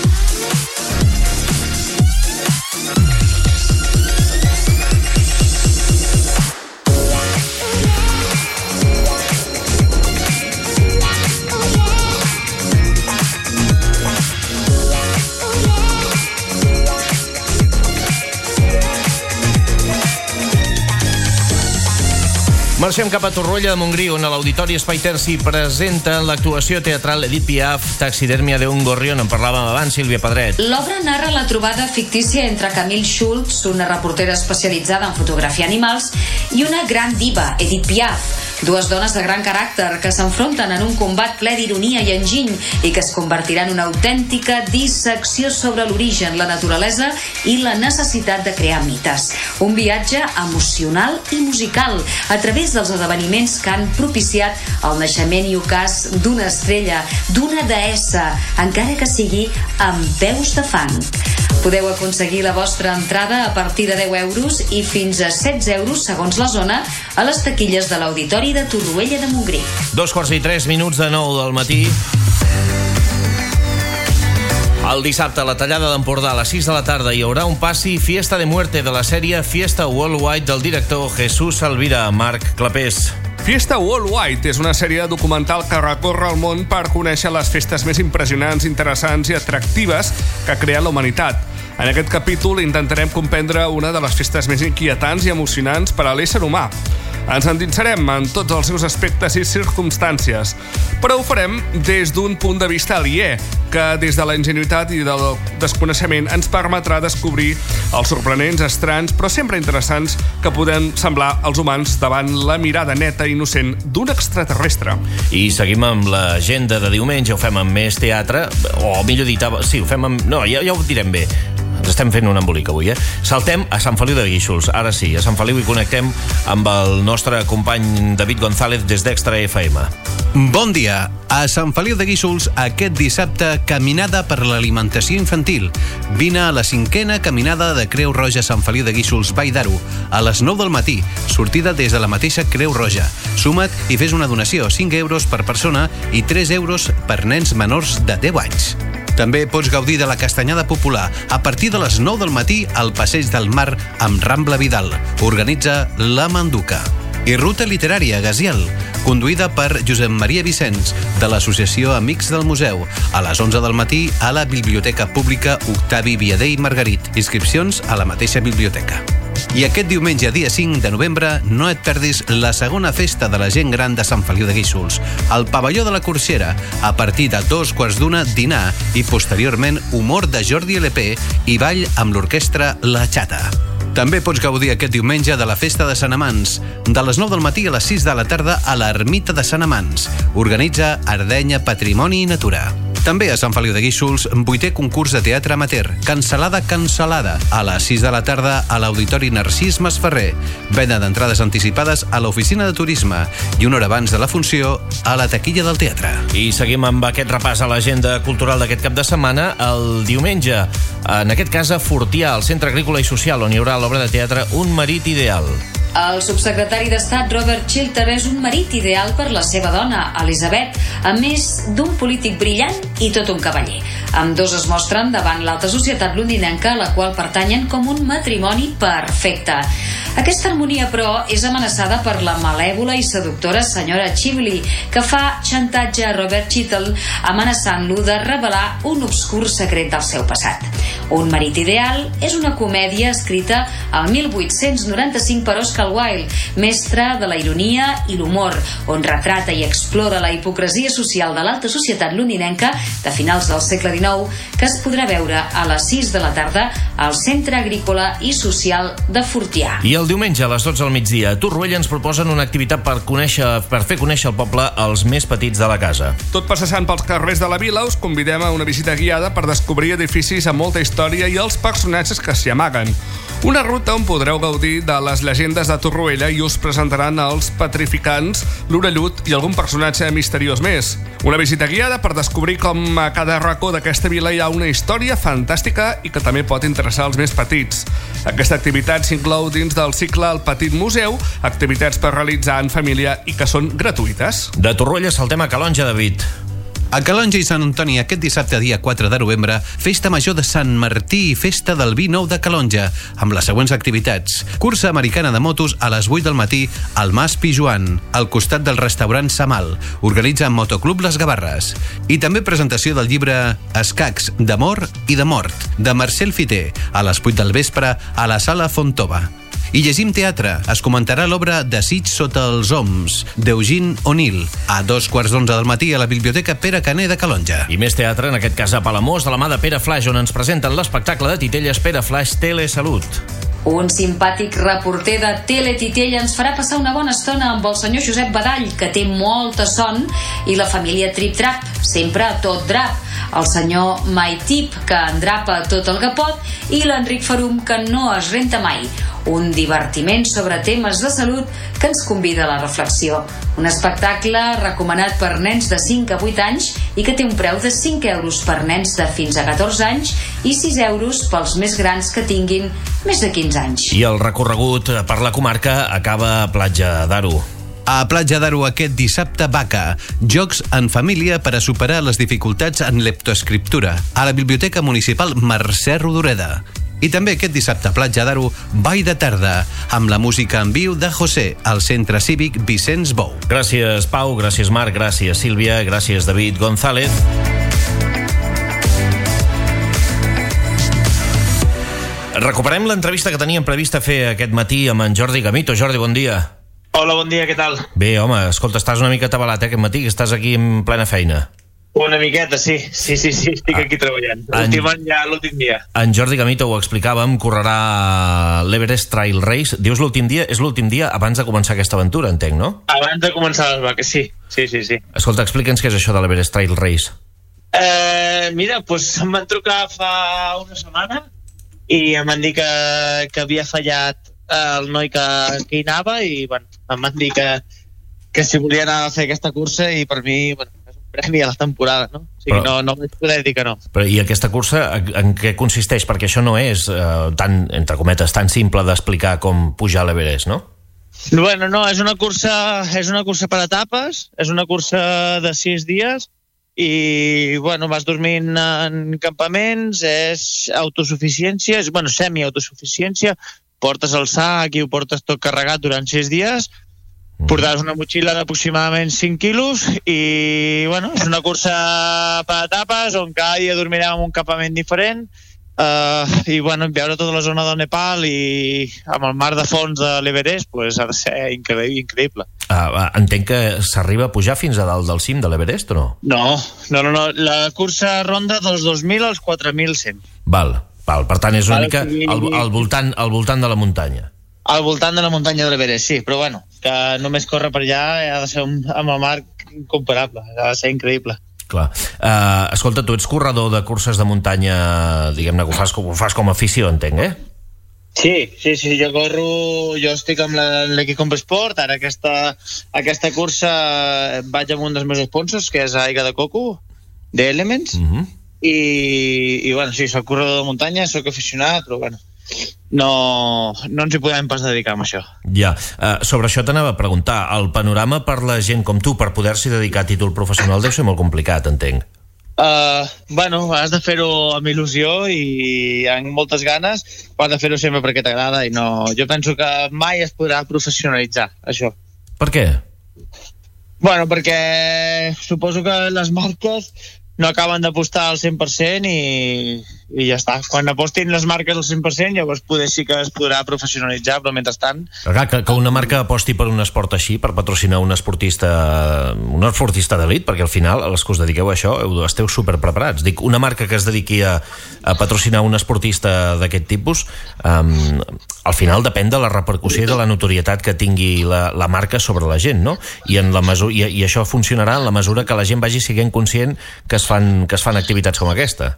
Marxem cap a Torroella de Montgrí, on a l'Auditori Espai Terci presenta l'actuació teatral Edith Piaf, Taxidermia de un gorrión. En parlàvem abans, Sílvia Pedret. L'obra narra la trobada fictícia entre Camille Schultz, una reportera especialitzada en fotografiar animals, i una gran diva, Edith Piaf. Dues dones de gran caràcter que s'enfronten en un combat ple d'ironia i enginy i que es convertirà en una autèntica dissecció sobre l'origen, la naturalesa i la necessitat de crear mites. Un viatge emocional i musical a través dels esdeveniments que han propiciat el naixement i ocàs d'una estrella, d'una deessa, encara que sigui amb peus de fang. Podeu aconseguir la vostra entrada a partir de deu euros i fins a setze euros, segons la zona, a les taquilles de l'Auditori de Torroella de Montgrí. Dos quarts i tres minuts de nou del matí. El dissabte, a la Tallada d'Empordà, a les sis de la tarda, hi haurà un passi Fiesta de Muerte de la sèrie Fiesta Worldwide del director Jesús Alvira. Marc Clapés. Fiesta Worldwide és una sèrie documental que recorre el món per conèixer les festes més impressionants, interessants i atractives que crea la humanitat. En aquest capítol intentarem comprendre una de les festes més inquietants i emocionants per a l'ésser humà. Ens endinsarem en tots els seus aspectes i circumstàncies, però ho farem des d'un punt de vista aliè, que des de la ingenuïtat i del desconeixement ens permetrà descobrir els sorprenents, estranys, però sempre interessants que podem semblar als humans davant la mirada neta i innocent d'un extraterrestre. I seguim amb l'agenda de diumenge, ho fem amb més teatre, o millor dit, sí, ho fem amb... No, ja, ja ho direm bé. Ens estem fent un embolic avui, eh? Saltem a Sant Feliu de Guíxols. Ara sí, a Sant Feliu hi connectem amb el nostre company David González des d'Extra F M. Bon dia. A Sant Feliu de Guíxols, aquest dissabte, caminada per l'alimentació infantil. Vine a la cinquena caminada de Creu Roja Sant Feliu de Guíxols, Vall d'Aro, a les nou del matí, sortida des de la mateixa Creu Roja. Suma't i fes una donació, cinc euros per persona i tres euros per nens menors de deu anys. També pots gaudir de la castanyada popular a partir de les nou del matí al Passeig del Mar amb Rambla Vidal. Organitza La Manduca. I ruta literària Gaziel, conduïda per Josep Maria Vicenç, de l'Associació Amics del Museu, a les onze del matí a la Biblioteca Pública Octavi Viader i Margarit. Inscripcions a la mateixa biblioteca. I aquest diumenge, dia cinc de novembre, no et perdis la segona festa de la gent gran de Sant Feliu de Guíxols, al pavelló de la Corxera, a partir de dos quarts d'una, dinar, i posteriorment humor de Jordi L P i ball amb l'orquestra La Xata. També pots gaudir aquest diumenge de la festa de Sant Amans, de les nou del matí a les sis de la tarda a l'Ermita de Sant Amans. Organitza Ardenya Patrimoni i Natura. També a Sant Feliu de Guíxols, vuitè concurs de teatre amateur, Cansalada Cansalada, a les sis de la tarda a l'Auditori Narcís Masferrer. Venda d'entrades anticipades a l'oficina de turisme i una hora abans de la funció a la taquilla del teatre. I seguim amb aquest repàs a l'agenda cultural d'aquest cap de setmana. El diumenge, en aquest cas a Fortià, al Centre Agrícola i Social, on hi haurà l'obra de teatre Un marit ideal. El subsecretari d'Estat Robert Chilter és un marit ideal per la seva dona, Elisabet, a més d'un polític brillant i tot un cavaller. Ambdós es mostren davant l'alta societat londinenca, a la qual pertanyen com un matrimoni perfecte. Aquesta harmonia, però, és amenaçada per la malèvola i seductora senyora Chively, que fa xantatge a Robert Chilter, amenaçant-lo de revelar un obscur secret del seu passat. Un marit ideal és una comèdia escrita al mil vuit-cents noranta-cinc per Oscar Wilde, mestre de la ironia i l'humor, on retrata i explora la hipocresia social de l'alta societat londinenca de finals del segle dinou, que es podrà veure a les sis de la tarda al Centre Agrícola i Social de Fortià. I el diumenge a les dotze del migdia a Torroella ens proposen una activitat per, conèixer, per fer conèixer el poble als més petits de la casa. Tot passejant pels carrers de la vila, us convidem a una visita guiada per descobrir edificis amb molta història i els personatges que s'hi amaguen. Una ruta on podreu gaudir de les llegendes de Torroella i us presentaran els petrificants, l'orellut i algun personatge misteriós més. Una visita guiada per descobrir com a cada racó d'aquesta vila hi ha una història fantàstica i que també pot interessar als més petits. Aquesta activitat s'inclou dins del cicle El Petit Museu, activitats per realitzar en família i que són gratuïtes. De Torroella saltem a Calonja, David. A Calonja i Sant Antoni, aquest dissabte, dia quatre de novembre, Festa Major de Sant Martí i Festa del Vi Nou de Calonja, amb les següents activitats. Cursa americana de motos a les vuit del matí al Mas Pijuan, al costat del restaurant Samal. Organitza Motoclub Les Gavarres. I també presentació del llibre Escacs d'amor i de mort, de Marcel Fiter, a les vuit del vespre a la Sala Fontova. I llegim teatre. Es comentarà l'obra Desig sota els oms, d'Eugene O'Neill, a dos quarts d'onze del matí a la Biblioteca Pere Caner de Calonja. I més teatre, en aquest cas a Palamós, de la mà de Pere Flaix, on ens presenten l'espectacle de titelles Pere Flaix Telesalut. Un simpàtic reporter de Teletitell ens farà passar una bona estona amb el senyor Josep Badall, que té molta son, i la família Trip Trap, sempre a tot drap, el senyor Maitip, que endrapa tot el capot, i l'Enric Farum, que no es renta mai. Un divertiment sobre temes de salut que ens convida a la reflexió. Un espectacle recomanat per nens de cinc a vuit anys i que té un preu de cinc euros per nens de fins a catorze anys i sis euros pels més grans que tinguin més de quinze anys. I el recorregut per la comarca acaba a Platja d'Aro. A Platja d'Aro aquest dissabte Vaca, jocs en família per a superar les dificultats en leptoescriptura, a la Biblioteca Municipal Mercè Rodoreda. I també aquest dissabte a Platja d'Aro, Ball de Tarda, amb la música en viu de José, al Centre Cívic Vicenç Bou. Gràcies, Pau, gràcies, Marc, gràcies, Sílvia, gràcies, David González. Recuperem l'entrevista que teníem prevista fer aquest matí amb en Jordi Gamito. Jordi, bon dia. Hola, bon dia, què tal? Bé, home, escolta, estàs una mica atabalat, eh, aquest matí, que estàs aquí en plena feina. Una miqueta, sí. Sí, sí, sí, estic Ah. aquí treballant. En- L'últim any ja, l'últim dia. En Jordi Gamito ho explicàvem, correrà l'Everest Trail Race. Dius l'últim dia? És l'últim dia abans de començar aquesta aventura, entenc, no? Abans de començar les vaques, sí. Sí, sí, sí. Escolta, explica'ns què és això de l'Everest Trail Race. Eh, mira, doncs em van trucar fa una setmana i em van dir que, que havia fallat el noi que, que hi anava i, bueno, em van dir que, que si volia anar a fer aquesta cursa i per mi, bueno, és un premi a la temporada, no? O sigui, Però- no, no vaig poder dir que no. Però, I aquesta cursa, en- en què consisteix? Perquè això no és eh, tan, entre cometes, tan simple d'explicar com pujar a l'Everest, no? Bueno, no, és una cursa, és una cursa per etapes, és una cursa de sis dies i, bueno, vas dormint en campaments, és autosuficiència, és, bueno, semi-autosuficiència, portes el sac i ho portes tot carregat durant sis dies, portaràs una motxilla d'aproximadament cinc quilos i, bueno, és una cursa per etapes on cada dia dormirem en un campament diferent. Uh, i bueno, veure tota la zona del Nepal i amb el mar de fons de l'Everest pues, ha de ser increïble, increïble. Uh, entenc que s'arriba a pujar fins a dalt del cim de l'Everest, o no? No, no, no, no, la cursa ronda dels dos mil als quatre mil cent. Val, val. Per tant, és una Val, mica sí. al, al, voltant, al voltant de la muntanya. Al voltant de la muntanya de l'Everest, sí, però bueno, que només córrer per allà ha de ser un, amb el mar incomparable, ha de ser increïble. Clar. Uh, escolta, tu ets corredor de curses de muntanya, diguem-ne que ho fas, ho fas com a afició, entenc, eh? Sí, sí, sí, jo corro, jo estic amb la- l'equip Compesport, ara aquesta, aquesta cursa vaig amb un dels meus sponsors, que és Aigua de Coco, d'Elements, Mm -hmm. i, i bueno, sí, soc corredor de muntanya, soc aficionat, però bueno, no, no ens hi podem pas dedicar amb això. Ja, uh, sobre això t'anava a preguntar, el panorama per la gent com tu, per poder-s'hi dedicar a títol professional, deu ser molt complicat, entenc. Uh, bueno, has de fer-ho amb il·lusió i amb moltes ganes, però has de fer-ho sempre perquè t'agrada i no... Jo penso que mai es podrà professionalitzar, això. Per què? Bueno, perquè suposo que les marques no acaben d'apostar al cent per cent i, i ja està. Quan apostin les marques al cent per cent, llavors poder sí que es podrà professionalitzar, però mentrestant... Però clar, que, que una marca aposti per un esport així, per patrocinar un esportista un esportista d'elit, perquè al final els que us dediqueu a això heu- esteu superpreparats. Dic, una marca que es dediqui a, a patrocinar un esportista d'aquest tipus, um, al final depèn de la repercussió i de la notorietat que tingui la, la marca sobre la gent, no? I, en la mesura, i, i això funcionarà en la mesura que la gent vagi sent conscient que es fan, que es fan activitats com aquesta.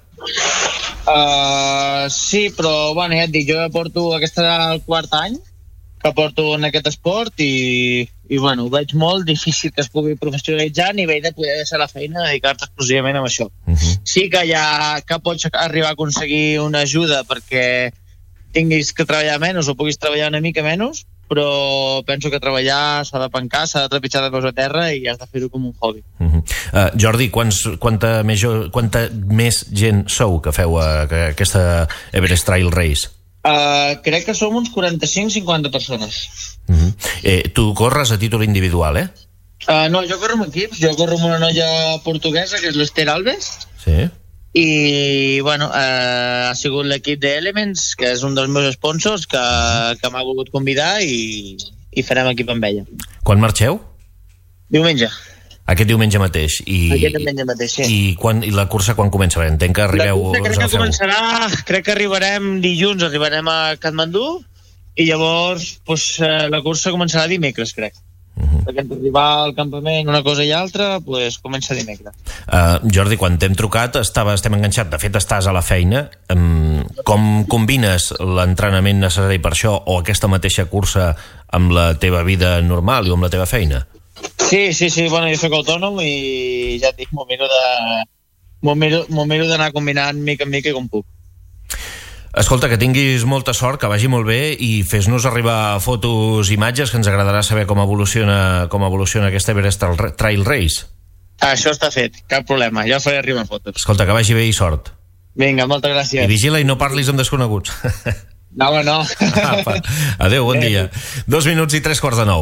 Uh, sí, però bueno, ja et dic, jo ja porto, aquest serà el quart any que porto en aquest esport i, i bueno, ho veig molt difícil que es pugui professionalitzar a nivell de poder deixar la feina i dedicar-te exclusivament a això. Uh -huh. Sí que hi ha, que pots arribar a aconseguir una ajuda perquè tinguis que treballar menys o puguis treballar una mica menys, però penso que treballar s'ha de pencar, s'ha de trepitjar de peus a terra i has de fer-ho com un hobby. Uh -huh. uh, Jordi, quants, quanta, més, jo- quanta més gent sou que feu uh, que, aquesta Everest Trail Race? Uh, crec que som uns quaranta-cinc cinquanta persones. Uh -huh. eh, tu corres a títol individual, eh? Uh, no, jo corro amb equips, jo corro amb una noia portuguesa que és l'Ester Alves Sí. i bueno, uh, ha sigut l'equip d'Elements, que és un dels meus sponsors que, que m'ha volgut convidar i, i farem equip amb ella. Quan marxeu? Diumenge. Aquest diumenge mateix. I, Aquest diumenge mateix, sí. i, quan, I la cursa quan comença? Bé, entenc que arribeu... La cursa crec us que agafeu. començarà, crec que arribarem dilluns, arribarem a Katmandú i llavors pues, eh, la cursa començarà dimecres, crec. Uh -huh. Perquè entre arribar al campament una cosa i altra, pues, comença dimecres. Uh, Jordi, quan t'hem trucat estava, estem enganxat, de fet estàs a la feina. Um, com combines l'entrenament necessari per això o aquesta mateixa cursa amb la teva vida normal i amb la teva feina? Sí, sí, sí, bueno, jo sóc autònom i ja et dic, m'ho miro de... m'ho miro, m'ho miro d'anar combinant mica en mica com puc. Escolta, que tinguis molta sort, que vagi molt bé i fes-nos arribar fotos, imatges, que ens agradarà saber com evoluciona, com evoluciona aquesta Everest Trail Race. Això està fet, cap problema, ja faré arribar fotos. Escolta, que vagi bé i sort. Vinga, moltes gràcies. I vigila i no parlis amb desconeguts. No, home, no. Apa. Adéu, bon dia. Dos minuts i tres quarts de nou.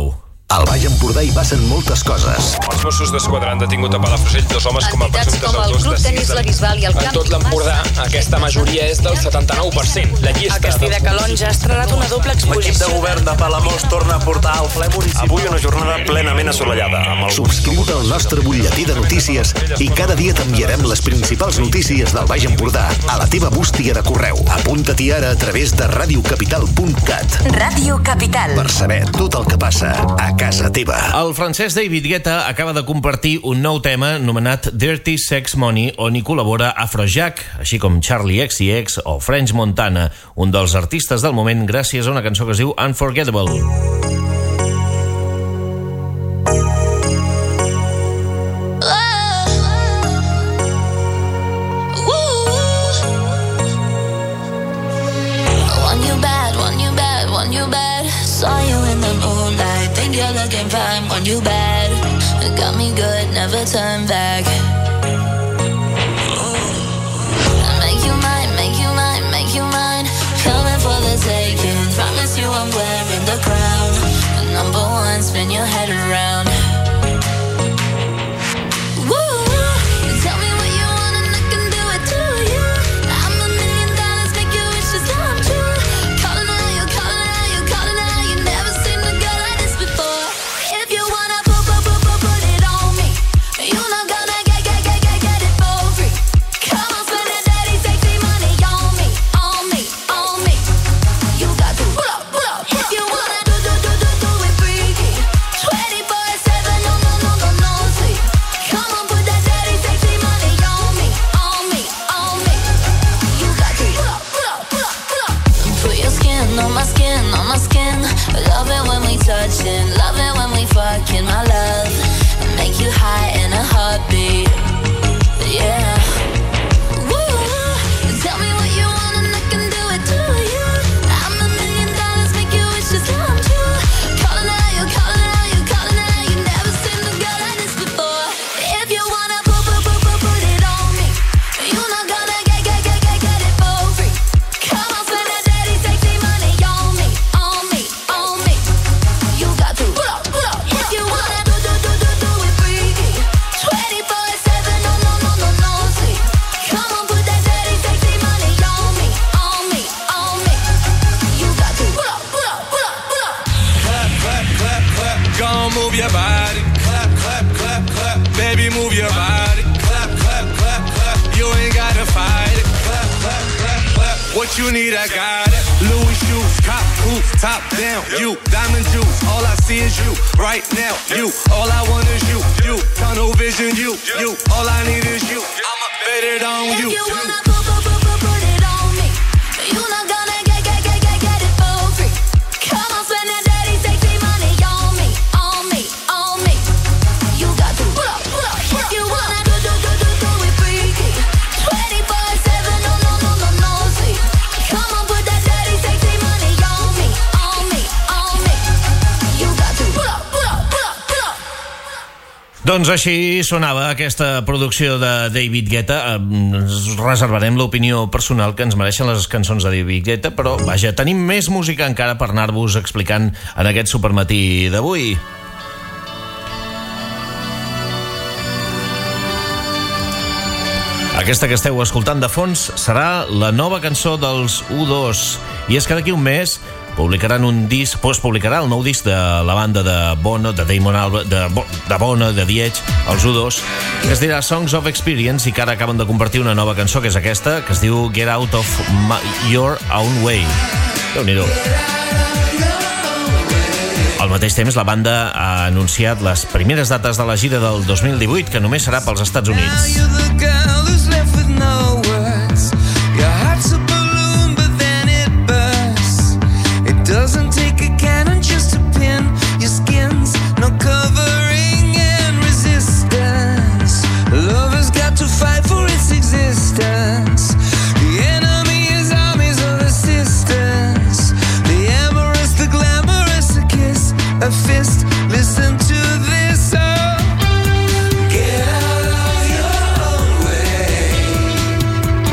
Al Baix Empordà hi passen moltes coses. Els Mossos d'Esquadra han detingut a Palafrugell dos homes com a presumptes com el autors Club de Tenis sis La Bisbal i el En Camp tot l'Empordà, aquesta majoria és del setanta-nou per cent. La llista El Castell de Calonja ha estrenat una doble exposició. L'equip de govern de Palamós torna a portar al ple municipal. Avui una jornada plenament assolellada. Subscriu-te al nostre butlletí de notícies i cada dia t'enviarem les principals notícies del Baix Empordà a la teva bústia de correu. Apunta-t'hi ara a través de radiocapital punt cat. Ràdio Capital. Per saber tot el que passa a casa teva. El francès David Guetta acaba de compartir un nou tema anomenat Dirty Sex Money, on hi col·labora Afrojack, així com Charlie X C X o French Montana, un dels artistes del moment gràcies a una cançó que es diu Unforgettable. You're looking fine, want you bad. Got me good, never turn back. Make you mine, make you mine, make you mine. Coming for the taking. Promise you I'm wearing the crown. Number one, spin your head around. Love it when we fucking, my love. Make you high in a heartbeat. Yeah. Woo. Tell me what you want and I can do it to you. I'm a million dollars, make your wishes come true. Calling out you, calling out you, calling out you. Never seen a girl like this before. If you wanna put, put, put, put, put it on me, you're not gonna get, get, get, get, get it for free. Come on, spend that dirty, sexy money on me, on me, on me. You got to pull up, pull up. If you wanna do, do, do, do, do it freaky. twenty-four seven, no, no, no, no, no, see. Come on, put that dirty, sexy money on me, on me, on me. You got to pull up, pull up, pull up, pull up. Clap, clap, clap, clap. Go on, move your body. Clap, clap, clap, clap. Baby, move your body. Clap, clap, clap, clap. You ain't gotta fight it. Clap, clap, clap, clap. What you need, I got it. Louis shoes, cop boots, top down. You, diamond juice. All I see is you. Right now, you. All I want is you. You, tunnel vision, you. You, all I need is you. I'ma bet it on you. If you wanna put, put, put, put, put it on me, you're not gonna get, get, get, get, get it for free. Come on, spend that dirty, sexy money on me, on me, on me. You got to pull up, pull up. If you wanna do, do, do, do, do it freaky. twenty-four seven, no, no, no, no, no, see. Come on, put that dirty, sexy money on me, on me, on me. You got to pull up, pull up, pull up, pull up. Doncs així sonava aquesta producció de David Guetta. Ens reservarem l'opinió personal que ens mereixen les cançons de David Guetta, però vaja, tenim més música encara per anar-vos explicant en aquest supermatí d'avui. Aquesta que esteu escoltant de fons serà la nova cançó dels U dos, i és que d'aquí un mes publicaran un disc, pues publicarà el nou disc de la banda de Bono, de Damon Albarn, de, Bo, de Bono, de The Edge, els U dos, que es dirà Songs of Experience, i que ara acaben de compartir una nova cançó, que és aquesta, que es diu Get Out of My, Your Own Way. Déu-n'hi-do. Al mateix temps, la banda ha anunciat les primeres dates de la gira del dos mil divuit, que només serà pels Estats Units. Doesn't take a cannon just to pin your skins, no covering and resistance. Love has got to fight for its existence. The enemy is armies of assistance. The amorous, the glamorous, a kiss, a fist. Listen to this song. Get out of your own way.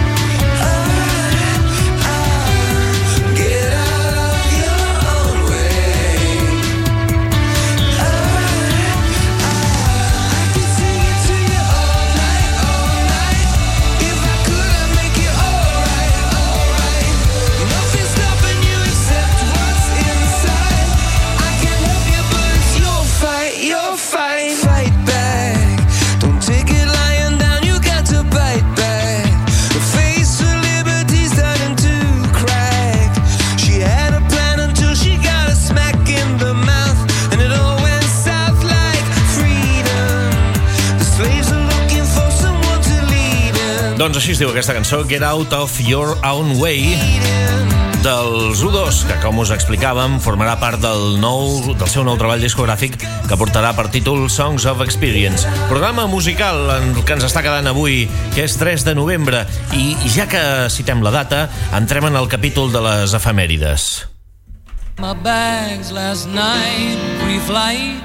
Doncs així es diu aquesta cançó, Get Out of Your Own Way, dels U dos, que com us explicàvem formarà part del, nou, del seu nou treball discogràfic que portarà per títol Songs of Experience. Programa musical en el que ens està quedant avui, que és tres de novembre, i ja que citem la data, entrem en el capítol de les efemèrides. My bags last night, pre-flight,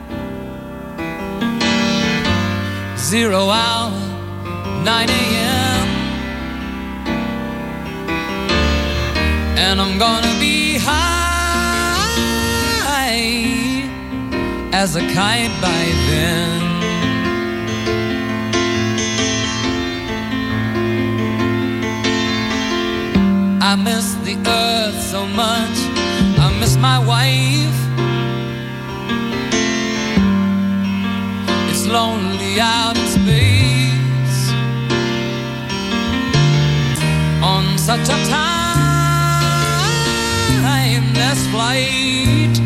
zero hour, nine a.m. And I'm gonna be high as a kite by then. I miss the earth so much, I miss my wife. It's lonely out in space on such a timeless flight.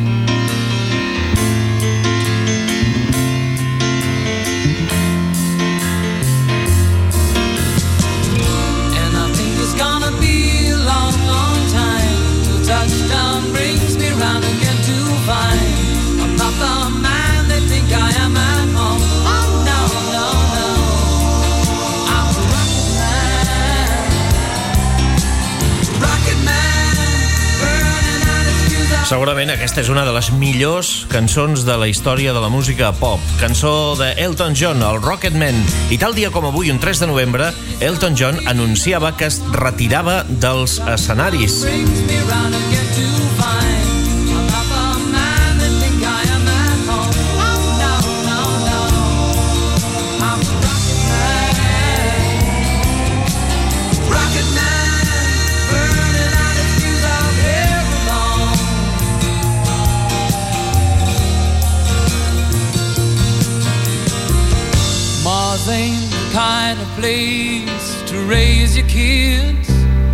And I think it's gonna be a long, long time till touchdown brings me round again to find I'm not the man they think I am at home. Oh no, no, no, I'm a rocket man, rocket man, burning out his fuse out. Segurament aquesta és una de les millors cançons de la història de la música pop. Cançó de Elton John, el Rocket Man. I tal dia com avui, un tres de novembre, Elton John anunciava que es retirava dels escenaris. Brings me round again to find I'm not the man they think I am at home. Oh no, no, no, I'm a rocket man, rocket man, burning out his fuse out here alone. Mars ain't the kind of place to raise your kids.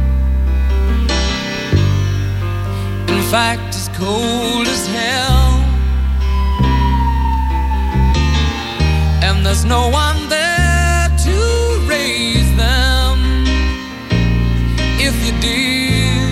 In fact, it's cold as hell, and there's no one there to raise them if you did.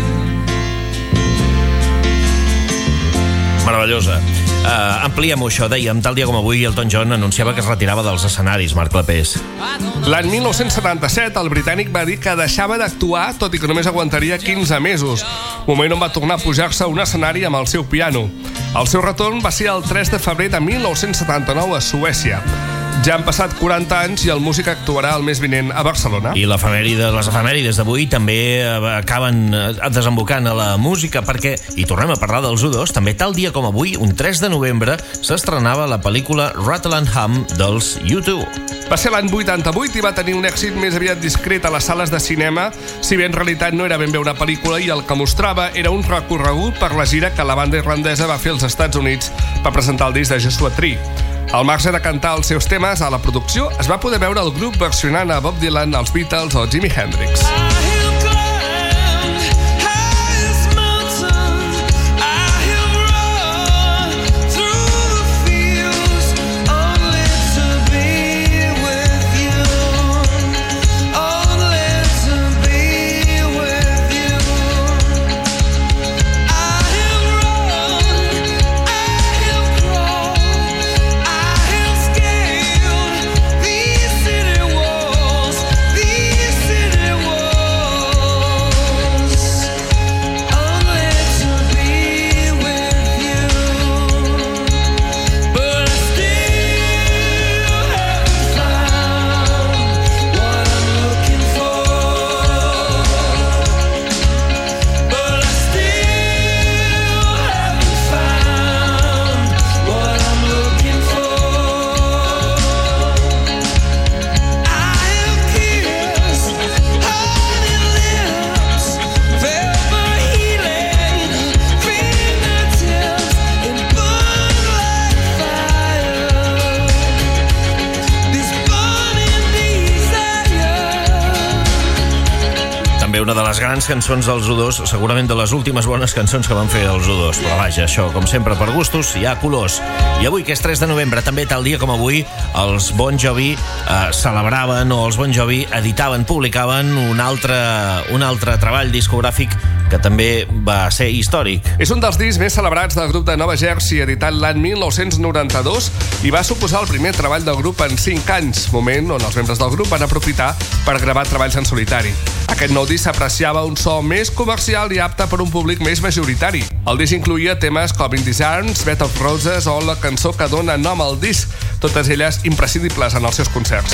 Meravellosa. Uh, ampliem-ho això, dèiem, tal dia com avui Elton John anunciava que es retirava dels escenaris, Marc Clapés. L'any mil nou-cents setanta-set el britànic va dir que deixava d'actuar, tot i que només aguantaria quinze mesos, moment on va tornar a pujar-se a un escenari amb el seu piano. El seu retorn va ser el tres de febrer de mil nou-cents setanta-nou a Suècia. Ja han passat quaranta anys i el músic actuarà el mes vinent a Barcelona. I l'efemèride, les efemèrides d'avui també acaben desembocant a la música perquè, i tornem a parlar dels U dos, també tal dia com avui, un tres de novembre, s'estrenava la pel·lícula Rattle and Hum dels U dos. Va ser l'any vuitanta-vuit i va tenir un èxit més aviat discret a les sales de cinema, si bé en realitat no era ben bé una pel·lícula i el que mostrava era un recorregut per la gira que la banda irlandesa va fer als Estats Units per presentar el disc de Joshua Tree. Al marge de cantar els seus temes, a la producció es va poder veure el grup versionant a Bob Dylan, els Beatles o Jimi Hendrix. també una de les grans cançons dels U dos, segurament de les últimes bones cançons que van fer els U dos. Però vaja, això, com sempre, per gustos, hi ha colors. I avui, que és tres de novembre, també tal dia com avui, els Bon Jovi eh, celebraven, o els Bon Jovi editaven, publicaven un altre, un altre treball discogràfic que també va ser històric. És un dels discs més celebrats del grup de Nova Jersey, editat l'any mil nou-cents noranta-dos, i va suposar el primer treball del grup en cinc anys, moment on els membres del grup van aprofitar per gravar treballs en solitari. Aquest nou disc apreciava un so més comercial i apte per un públic més majoritari. El disc incluïa temes com In These Arms, Bed of Roses o la cançó que dona nom al disc, totes elles imprescindibles en els seus concerts.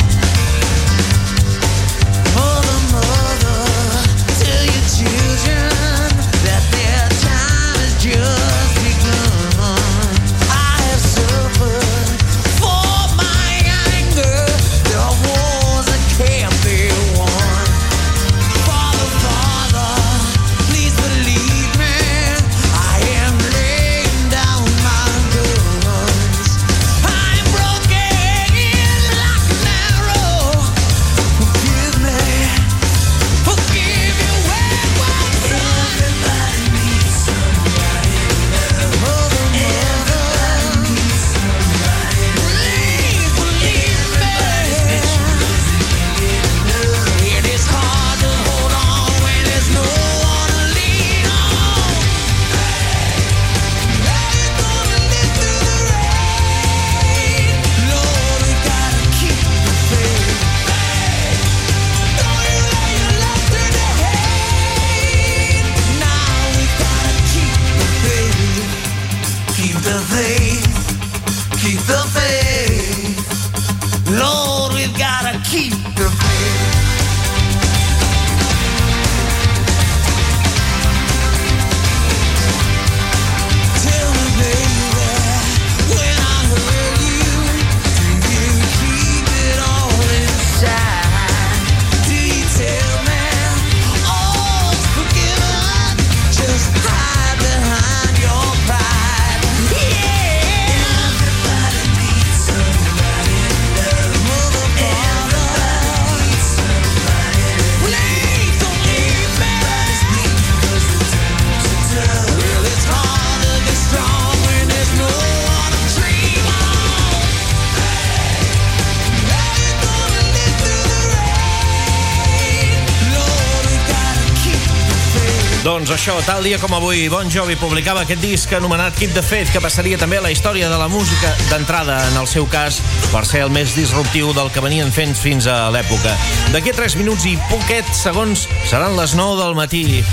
Doncs això, tal dia com avui, Bon Jovi publicava aquest disc anomenat Keep the Faith, que passaria també a la història de la música d'entrada, en el seu cas, per ser el més disruptiu del que venien fent fins a l'època. D'aquí a tres minuts i poquets segons seran les nou del matí.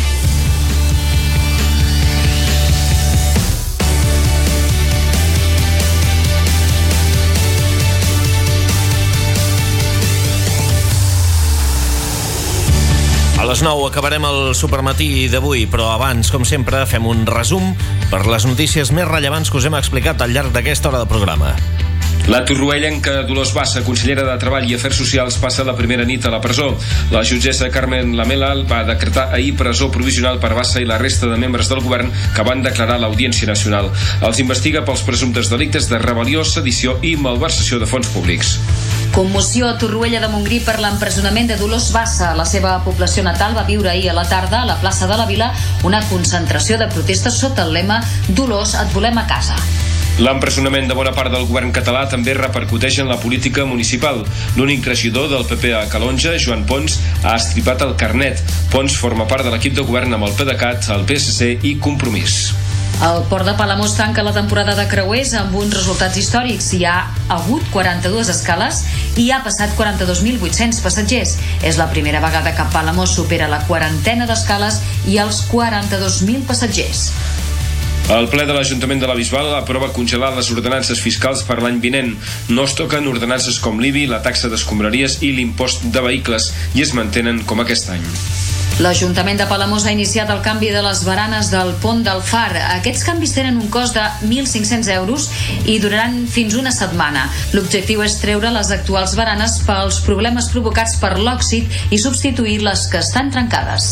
A les nou acabarem el supermatí d'avui, però abans, com sempre, fem un resum per les notícies més rellevants que us hem explicat al llarg d'aquesta hora de programa. La torroellenca Dolors Bassa, consellera de Treball i Afers Socials, passa la primera nit a la presó. La jutgessa Carmen Lamela va decretar ahir presó provisional per Bassa i la resta de membres del govern que van declarar a l'Audiència Nacional. Els investiga pels presumptes delictes de rebel·lió, sedició i malversació de fons públics. Commoció a Torroella de Montgrí per l'empresonament de Dolors Bassa. La seva població natal va viure ahir a la tarda a la plaça de la Vila una concentració de protestes sota el lema Dolors, et volem a casa. L'empresonament de bona part del govern català també repercuteix en la política municipal. L'únic regidor del P P a Calonja, Joan Pons, ha estripat el carnet. Pons forma part de l'equip de govern amb el PDeCAT, el P S C i Compromís. El port de Palamós tanca la temporada de creuers amb uns resultats històrics. Hi ha hagut quaranta-dues escales i ha passat quaranta-dos mil vuit-cents passatgers. És la primera vegada que Palamós supera la quarantena d'escales i els quaranta-dos mil passatgers. El ple de l'Ajuntament de la Bisbal aprova congelar les ordenances fiscals per l'any vinent. No es toquen ordenances com l'I B I, la taxa d'escombraries i l'impost de vehicles i es mantenen com aquest any. L'Ajuntament de Palamós ha iniciat el canvi de les baranes del pont del Far. Aquests canvis tenen un cost de mil cinc-cents euros i duraran fins una setmana. L'objectiu és treure les actuals baranes pels problemes provocats per l'òxid i substituir les que estan trencades.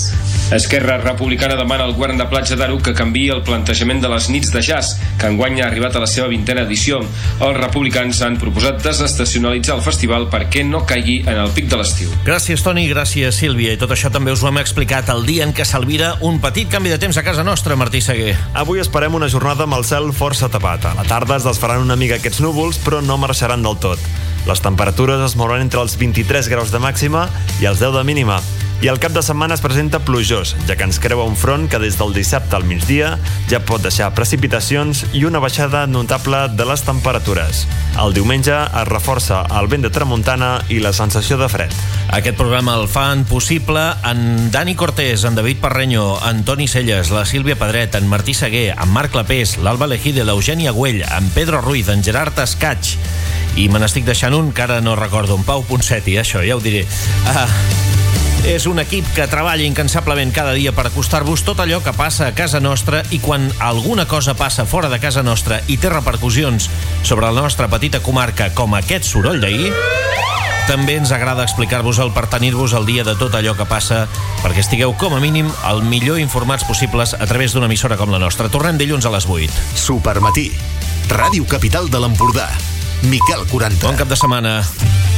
Esquerra Republicana demana al govern de Platja d'Aro que canviï el plantejament de les nits de jazz, que enguany ha arribat a la seva vintena edició. Els republicans han proposat desestacionalitzar el festival perquè no caigui en el pic de l'estiu. Gràcies, Toni, gràcies, Sílvia. I tot això també us ho hem explicat el dia en què s'alvira un petit canvi de temps a casa nostra, Martí Seguer. Avui esperem una jornada amb el cel força tapat. A la tarda es desfaran una mica aquests núvols, però no marxaran del tot. Les temperatures es mouran entre els vint-i-tres graus de màxima i els deu de mínima. I el cap de setmana es presenta plujós, ja que ens creua un front que des del dissabte al migdia ja pot deixar precipitacions i una baixada notable de les temperatures. El diumenge es reforça el vent de tramuntana i la sensació de fred. Aquest programa el fan possible en Dani Cortés, en David Parreño, en Toni Celles, la Sílvia Pedret, en Martí Seguer, en Marc Clapés, l'Alba Lejide, l'Eugènia Güell, en Pedro Ruiz, en Gerard Escaig, i me n'estic deixant un que ara no recordo, en Pau Ponseti, això ja ho diré. Ah... És un equip que treballa incansablement cada dia per acostar-vos tot allò que passa a casa nostra, i quan alguna cosa passa fora de casa nostra i té repercussions sobre la nostra petita comarca, com aquest soroll d'ahir, també ens agrada explicar-vos-el per tenir-vos al dia de tot allò que passa, perquè estigueu com a mínim el millor informats possibles a través d'una emissora com la nostra. Tornem dilluns a les vuit. Supermatí, Ràdio Capital de l'Empordà. Miquel quaranta. Bon cap de setmana.